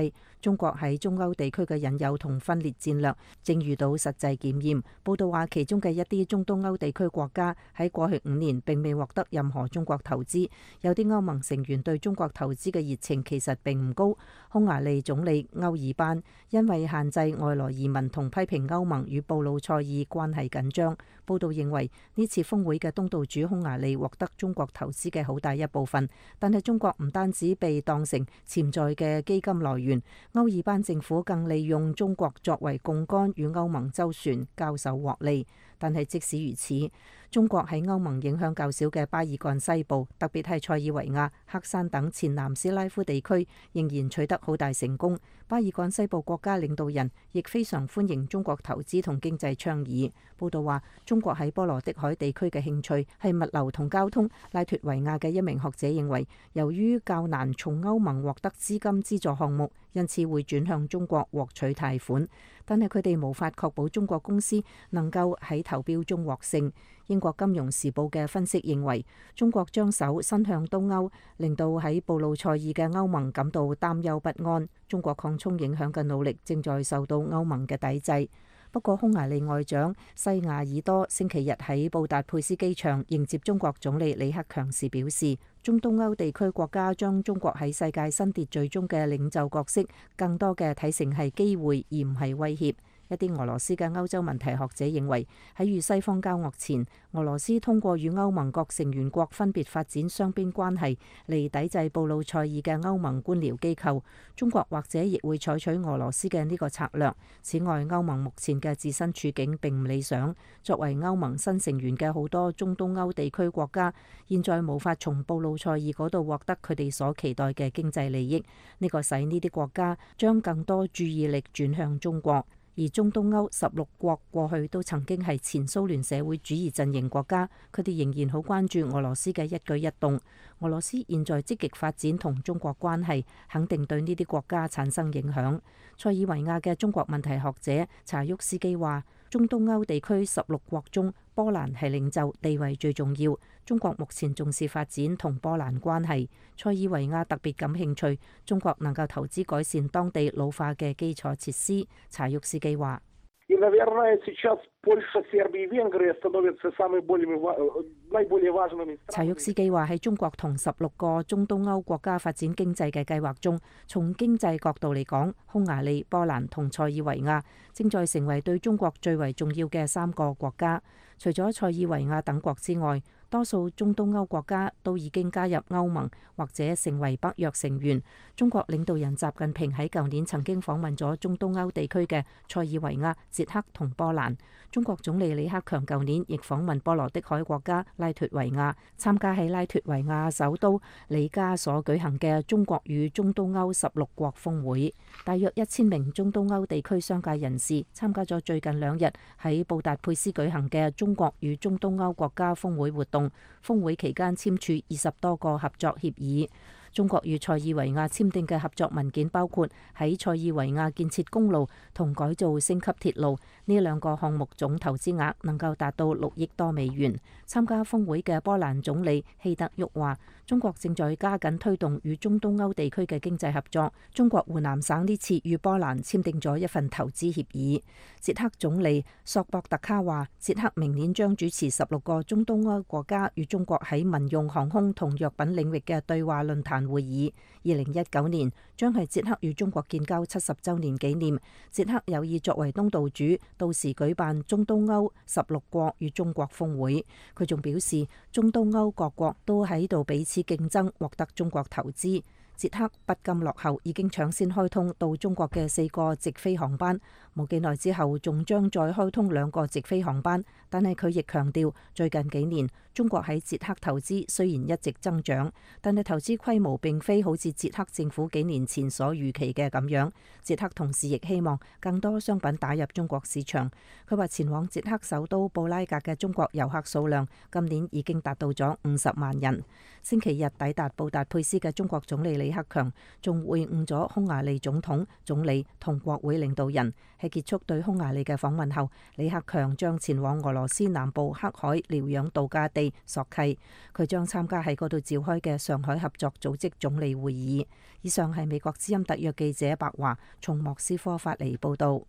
中國喺中歐地區嘅引誘同分裂戰略正遇到實際檢驗。報道話，其中嘅一啲中東歐地區國家喺過去五年並未獲得任何中國投資，有啲歐盟成員對中國投資嘅熱情其實並唔高。匈牙利總理歐爾班因為限制外來移民同批評歐盟與布魯塞爾關係緊張。報道認為呢次峰會嘅東道主匈牙利獲得中國投資嘅好大一部分，但係中國唔單止被當成潛在嘅基金來源，歐爾班政府更利用中國作為槓桿與歐盟周旋交手獲利。但係即使如此，中國喺歐盟影響較少嘅巴爾幹西部，特別係塞爾維亞、黑山等前南斯拉夫地區，仍然取得好大成功。巴爾幹西部國家領導人亦非常歡迎中國投資同經濟倡議。報道話，中國喺波羅的海地區嘅興趣係物流同交通。拉脫維亞嘅一名學者認為，由於較難從歐盟獲得資金資助項目，因此會轉向中國獲取貸款。但係佢哋無法確保中國公司能夠喺投標中獲勝。英國金融時報嘅分析認為，中國將手伸向東歐，令到喺布魯塞爾嘅歐盟感到擔憂不安。中國擴充影響嘅努力正在受到歐盟嘅抵制。不過，匈牙利外長西亞爾多星期日喺布達佩斯機場迎接中國總理李克強時表示，中東歐地區國家將中國喺世界新秩序中嘅領袖角色，更多嘅睇成係機會而唔係威脅。一啲俄羅斯嘅歐洲問題學者認為，喺與西方交惡前，俄羅斯通過與歐盟各成員國分別發展雙邊關係嚟抵制布魯塞爾嘅歐盟官僚機構。中國或者亦會採取俄羅斯嘅呢個策略。此外，歐盟目前嘅自身處境並唔理想。作為歐盟新成員嘅好多中東歐地區國家，現在無法從布魯塞爾嗰度獲得佢哋所期待嘅經濟利益。呢個使呢啲國家將更多注意力轉向中國。而中東歐十六國過去都曾經係前蘇聯社會主義陣營國家，佢哋仍然好關注俄羅斯嘅一舉一動。俄羅斯現在積極發展同中國關係，肯定對呢啲國家產生影響。塞爾維亞嘅中國問題學者查沃斯基話，中東歐地區十六國中，波蘭係領袖，地位最重要。中國目前重視發展同波蘭關係。塞爾維亞特別感興趣，中國能夠投資改善當地老化嘅基礎設施。查沃斯基話。查沃斯基話，喺中國同十六個中東歐國家發展經濟嘅計劃中，從經濟角度嚟講，匈牙利、波蘭同塞爾維亞正在成為對中國最為重要嘅三個國家。除咗塞爾維亞等國之外，多數中東歐國家都已經加入歐盟或者成為北約成員。中國領導人習近平喺舊年曾經訪問咗中東歐地區嘅塞爾維亞、捷克同波蘭。中國總理李克強舊年亦訪問波羅的海國家拉脫維亞，參加喺拉脫維亞首都里加所舉行嘅中國與中東歐十六國峰會。大約一千名中東歐地區商界人士參加咗最近兩日喺布達佩斯舉行嘅中國與中東歐國家峰會活動。峰會期間簽署二十多個合作協議。中國與塞爾維亞簽訂嘅合作文件包括喺塞爾維亞建設公路同改造升級鐵路，呢兩個項目總投資額能夠達到六億多美元。參加峰會嘅波蘭總理希德沃話，中國正在加緊推動與中東歐地區嘅經濟合作。中國湖南省呢次與波蘭簽訂咗一份投資協議。捷克總理索博特卡話，捷克明年將主持十六個中東歐國家與中國喺民用航空同藥品領域嘅對話論壇會議。二零一九年將係捷克與中國建交七十週年紀念，捷克有意作為東道主，到時舉辦中東歐十六國與中國峰會。佢仲表示，中東歐各國都喺度彼此競爭，獲得中國投資。捷克不甘落後，已經搶先開通到中國嘅四個直飛航班，冇幾耐之後仲將再開通兩個直飛航班。但係佢亦強調，最近幾年中國喺捷克投資雖然一直增長，但係投資規模並非好似捷克政府幾年前所預期嘅咁樣。捷克同時亦希望更多商品打入中國市場。佢話前往捷克首都布拉格嘅中國遊客數量今年已經達到咗五十萬人。星期日抵達布達佩斯嘅中國總理李李克強仲會晤咗匈牙利總統、總理同國會領導人。喺結束對匈牙利嘅訪問後，李克強將前往俄羅斯南部黑海療養度假地索契，佢將參加喺嗰度召開嘅上海合作組織總理會議。以上係美國之音特約記者白華從莫斯科發嚟報道。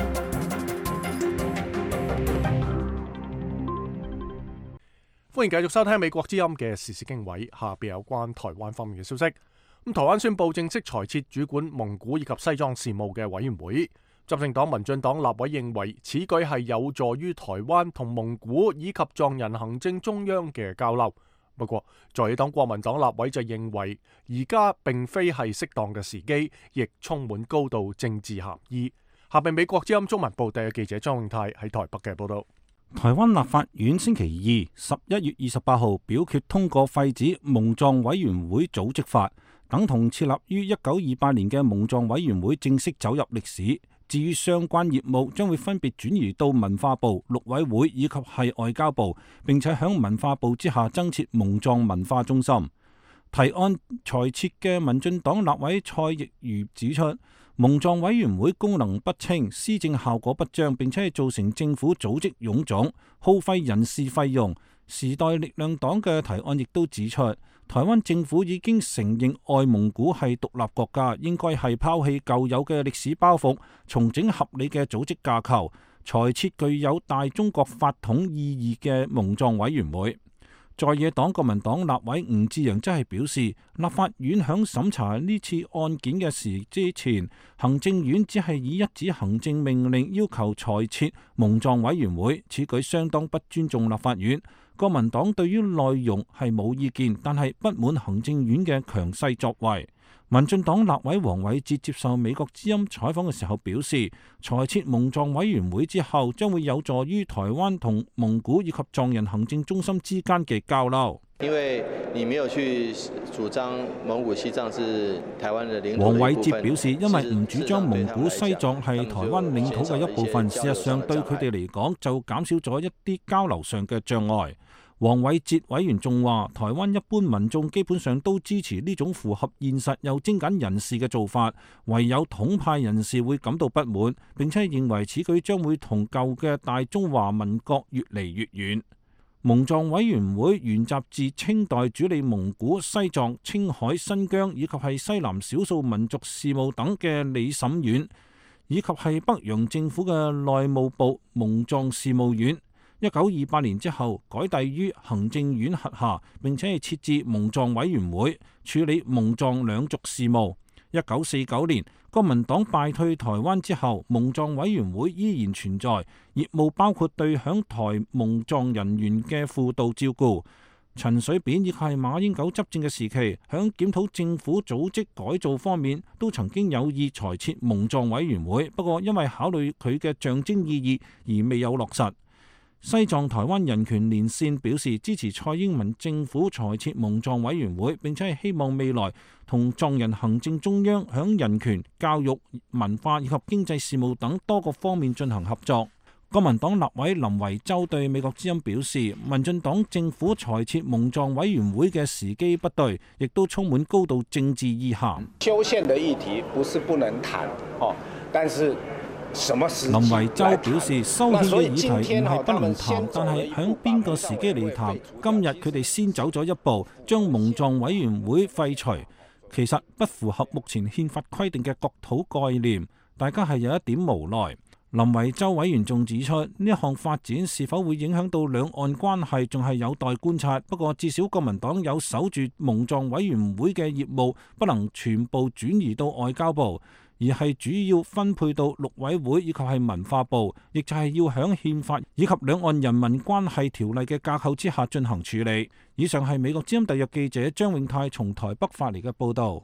歡迎繼續收聽美國之音嘅時事經緯，下邊有關台灣方面嘅消息。咁台灣宣布正式裁撤主管蒙古以及西藏事務嘅委員會。執政黨民進黨立委認為此舉係有助於台灣同蒙古以及藏人行政中央嘅交流。不過在野黨國民黨立委就認為而家並非係適當嘅時機，亦充滿高度政治含義。下邊美國之音中文部第一記者張永泰喺台北嘅報道。 台灣立法院星期二十一月二十八號表決通過廢止蒙藏委員會組織法，等同設立於一九二八年嘅蒙藏委員會正式走入歷史。至於相關業務將會分別轉移到文化部、陸委會以及係外交部，並且響文化部之下增設蒙藏文化中心。提案裁撤嘅民進黨立委蔡奕瑜指出，蒙藏委員會功能不清、施政效果不彰，並且係造成政府組織臃腫、耗費人事費用。時代力量黨嘅提案亦都指出，台灣政府已經承認外蒙古係獨立國家，應該係拋棄舊有嘅歷史包袱，重整合理嘅組織架構，裁撤具有大中國法統意義嘅蒙藏委員會。在野黨國民黨立委吳志陽則係表示，立法院響審查呢次案件嘅時之前，行政院只係以一紙行政命令要求裁撤蒙藏委員會，此舉相當不尊重立法院。國民黨對於內容係冇意見，但係不滿行政院嘅強勢作為。民進黨立委黃偉哲接受美國之音採訪嘅時候表示，裁撤蒙藏委員會之後，將會有助於台灣同蒙古以及藏人行政中心之間嘅交流。 因為你沒有去主張蒙古西藏是台灣的領土。 黃偉哲表示，因為唔主張蒙古西藏係台灣領土嘅一部分，事實上對佢哋嚟講就減少咗一啲交流上嘅障礙。黃偉哲委員仲話，台灣一般民眾基本上都支持呢種符合現實又精簡人事嘅做法，唯有統派人士會感到不滿，並且認為此舉將會同舊嘅大中華民國越嚟越遠。蒙藏委員會沿襲自清代主理蒙古、西藏、青海、新疆以及係西南少數民族事務等嘅理審院，以及係北洋政府嘅內務部蒙藏事務院。一九二八年之後改隸於行政院轄下，並且係設置蒙藏委員會處理蒙藏兩族事務。一九四九年國民黨敗退台灣之後，蒙藏委員會依然存在，業務包括對響台蒙藏人員嘅輔導照顧。陳水扁亦係馬英九執政嘅時期，響檢討政府組織改造方面都曾經有意裁撤蒙藏委員會，不過因為考慮佢嘅象徵意義而未有落實。西藏台灣人權連線表示支持蔡英文政府裁撤蒙藏委員會，並且係希望未來同藏人行政中央響人權、教育、文化以及經濟事務等多個方面進行合作。國民黨立委林維洲對美國之音表示，民進黨政府裁撤蒙藏委員會嘅時機不對，亦都充滿高度政治意涵。 修憲的議題不是不能談，但是林維洲表示，修憲嘅議題唔係不能談，但係響邊個時機嚟談？今日佢哋先走咗一步，將蒙藏委員會廢除，其實不符合目前憲法規定嘅國土概念，大家係有一點無奈。林維洲委員仲指出，呢一項發展是否會影響到兩岸關係，仲係有待觀察。不過至少國民黨有守住蒙藏委員會嘅業務，不能全部轉移到外交部，而係主要分配到陸委會以及係文化部，亦就係要響憲法以及兩岸人民關係條例嘅架構之下進行處理。以上係美國之音特約記者張永泰從台北發嚟嘅報導。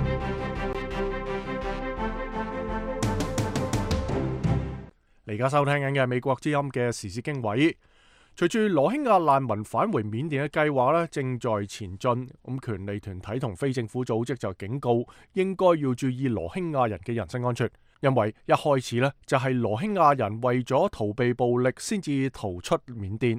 你而家收聽緊嘅係美國之音嘅時事經緯。隨住羅興亞難民返回緬甸嘅計劃咧正在前進，咁權利團體同非政府組織就警告，應該要注意羅興亞人嘅人身安全，因為一開始咧就係羅興亞人為咗逃避暴力先至逃出緬甸。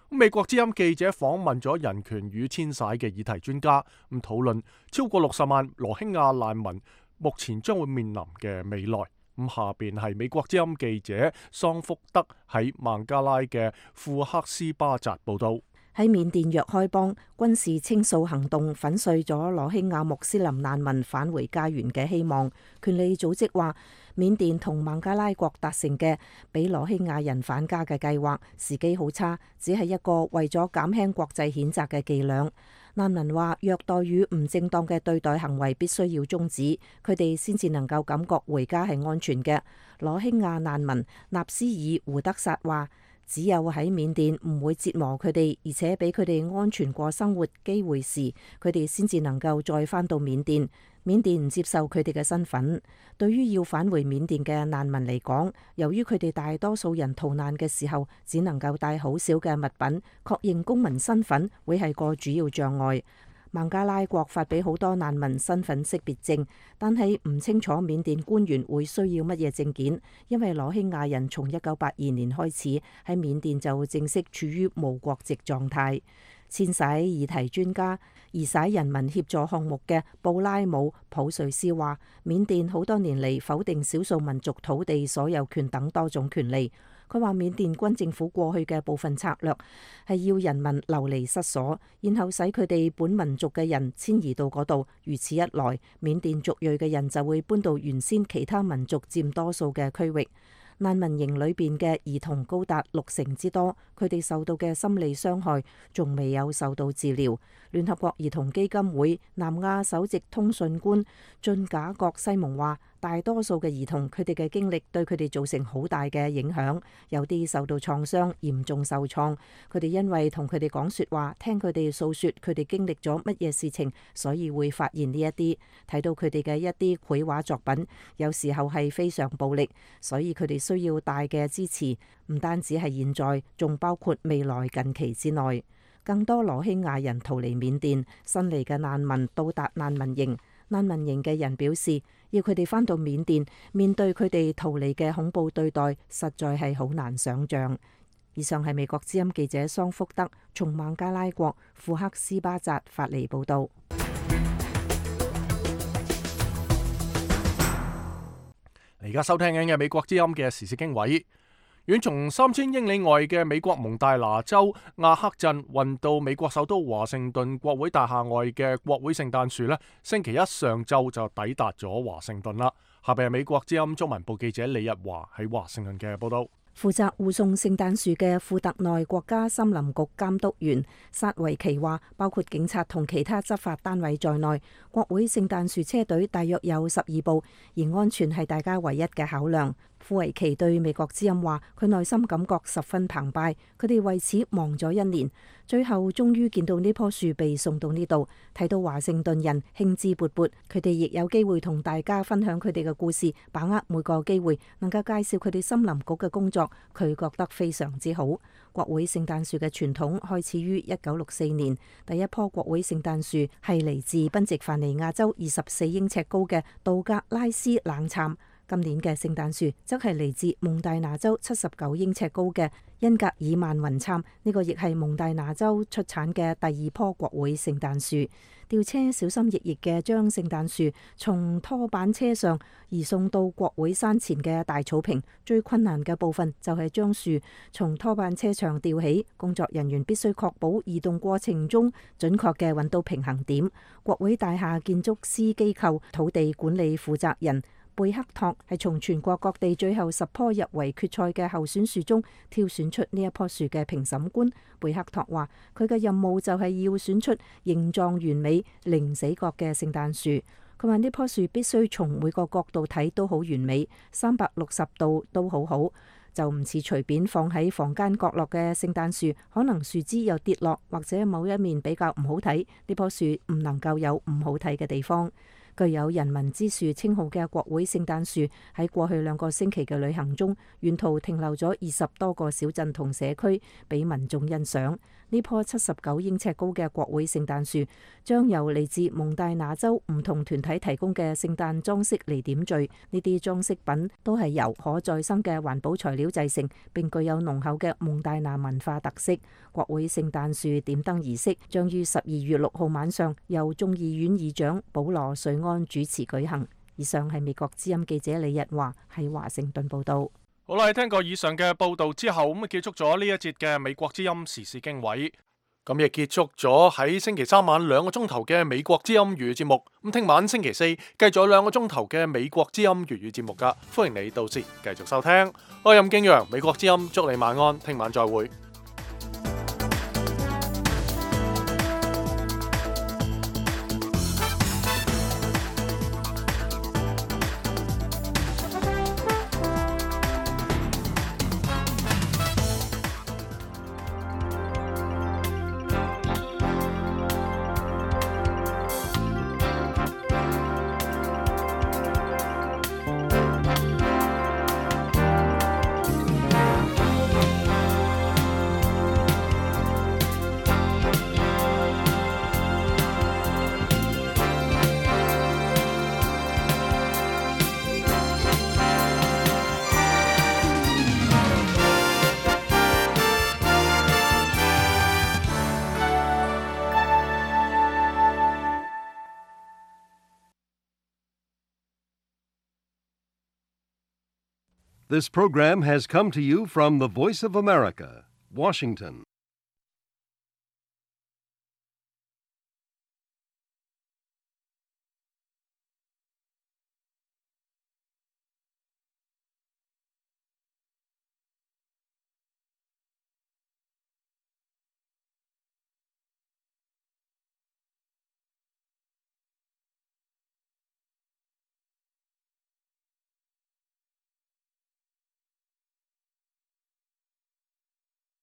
美國之音記者訪問咗人權與遷徙嘅議題專家，咁討論超過六十萬羅興亞難民目前將會面臨嘅未來。咁下邊係美國之音記者桑福德喺孟加拉嘅庫克斯巴扎報道。 喺緬甸若開邦軍事清掃行動粉碎咗羅興亞穆斯林難民返回家園嘅希望。權利組織話，緬甸同孟加拉國達成嘅俾羅興亞人返家嘅計劃時機好差，只係一個為咗減輕國際譴責嘅伎倆。難民話，虐待與唔正當嘅對待行為必須要終止，佢哋先至能夠感覺回家係安全嘅。羅興亞難民納斯爾胡德薩話，只有喺緬甸唔會折磨佢哋，而且俾佢哋安全過生活機會時，佢哋先至能夠再返到緬甸。緬甸唔接受佢哋嘅身份。對於要返回緬甸嘅難民嚟講，由於佢哋大多數人逃難嘅時候只能夠帶好少嘅物品，確認公民身份會係個主要障礙。孟加拉國發俾好多難民身份識別證，但係唔清楚緬甸官員會需要乜嘢證件，因為羅興亞人從一九八二年開始喺緬甸就正式處於無國籍狀態。遷徙議題專家、移徙人民協助項目嘅布拉姆普瑞斯話，緬甸好多年嚟否定少數民族土地所有權等多種權利。佢話緬甸軍政府過去嘅部分策略係要人民流離失所，然後使佢哋本民族嘅人遷移到嗰度，如此一來，緬甸族裔嘅人就會搬到原先其他民族佔多數嘅區域。難民營裏邊嘅兒童高達六成之多，佢哋受到嘅心理傷害仲未有受到治療。聯合國兒童基金會南亞首席通訊官晉賈國西蒙話，大多數嘅兒童佢哋嘅經歷對佢哋造成好大嘅影響，有啲受到創傷，嚴重受創。佢哋因為同佢哋講說話，聽佢哋訴說佢哋經歷咗乜嘢事情，所以會發現呢一啲。睇到佢哋嘅一啲繪畫作品，有時候係非常暴力，所以佢哋需要大嘅支持，唔單止係現在，仲包括未來近期之內。更多羅興亞人逃離緬甸，新嚟嘅難民到達難民營。難民營嘅人表示，要佢哋返到緬甸，面對佢哋逃離嘅恐怖對待，實在係好難想像。以上係美國之音記者桑福德從孟加拉國庫克斯巴扎發嚟報導。 而家收聽緊嘅美國之音嘅時事經緯，遠從三千英里外嘅美國蒙大拿州亞克鎮運到美國首都華盛頓國會大廈外嘅國會聖誕樹呢，星期一上晝就抵達咗華盛頓啦。下邊係美國之音中文部記者李日華喺華盛頓嘅報道。 負責護送聖誕樹嘅庫特內國家森林局監督員薩維奇話，包括警察同其他執法單位在內，國會聖誕樹車隊大約有十二部，而安全係大家唯一嘅考量。庫維奇對美國之音話，佢內心感覺十分澎湃，佢哋為此忙咗一年，最後終於見到呢棵樹被送到呢度，睇到華盛頓人興致勃勃，佢哋亦有機會同大家分享佢哋嘅故事，把握每個機會能夠介紹佢哋森林局嘅工作，佢覺得非常之好。國會聖誕樹嘅傳統開始於一九六四年，第一棵國會聖誕樹係嚟自賓夕凡尼亞州二十四英尺高嘅道格拉斯冷杉。今年嘅聖誕樹則係嚟自蒙大拿州七十九英尺高嘅恩格爾曼雲杉，呢個亦係蒙大拿州出產嘅第二棵國會聖誕樹。吊車小心翼翼嘅將聖誕樹從拖板車上移送到國會山前嘅大草坪，最困難嘅部分就係將樹從拖板車上吊起，工作人員必須確保移動過程中準確嘅揾到平衡點。國會大廈建築師機構土地管理負責人貝克托係從全國各地最後十棵入圍決賽嘅候選樹中挑選出呢一棵樹嘅評審官。貝克托話，佢嘅任務就係要選出形狀完美、零死角嘅聖誕樹。佢話呢棵樹必須從每個角度睇都好完美，三百六十度都好好，就唔似隨便放喺房間角落嘅聖誕樹，可能樹枝又跌落，或者某一面比較唔好睇。呢棵樹唔能夠有唔好睇嘅地方。 具有人民之樹稱號嘅國會聖誕樹喺過去兩個星期嘅旅行中，沿途停留咗二十多個小鎮同社區，俾民眾欣賞。呢棵七十九英尺高嘅國會聖誕樹將由嚟自蒙大拿州唔同團體提供嘅聖誕裝飾嚟點綴。呢啲裝飾品都係由可再生嘅環保材料製成，並具有濃厚嘅蒙大拿文化特色。國會聖誕樹點燈儀式將於十二月六號晚上由眾議院議長保羅瑞安主持舉行。以上係美國之音記者李日華喺華盛頓報道。 好啦，聽過以上嘅報道之後，咁啊結束咗呢一節嘅美國之音時事經緯，咁亦結束咗喺星期三晚兩個鐘頭嘅美國之音粵語節目。咁聽晚星期四繼續有兩個鐘頭嘅美國之音粵語節目噶，歡迎你到時繼續收聽。我係任敬陽，美國之音祝你晚安，聽晚再會。 This program has come to you from the Voice of America, Washington.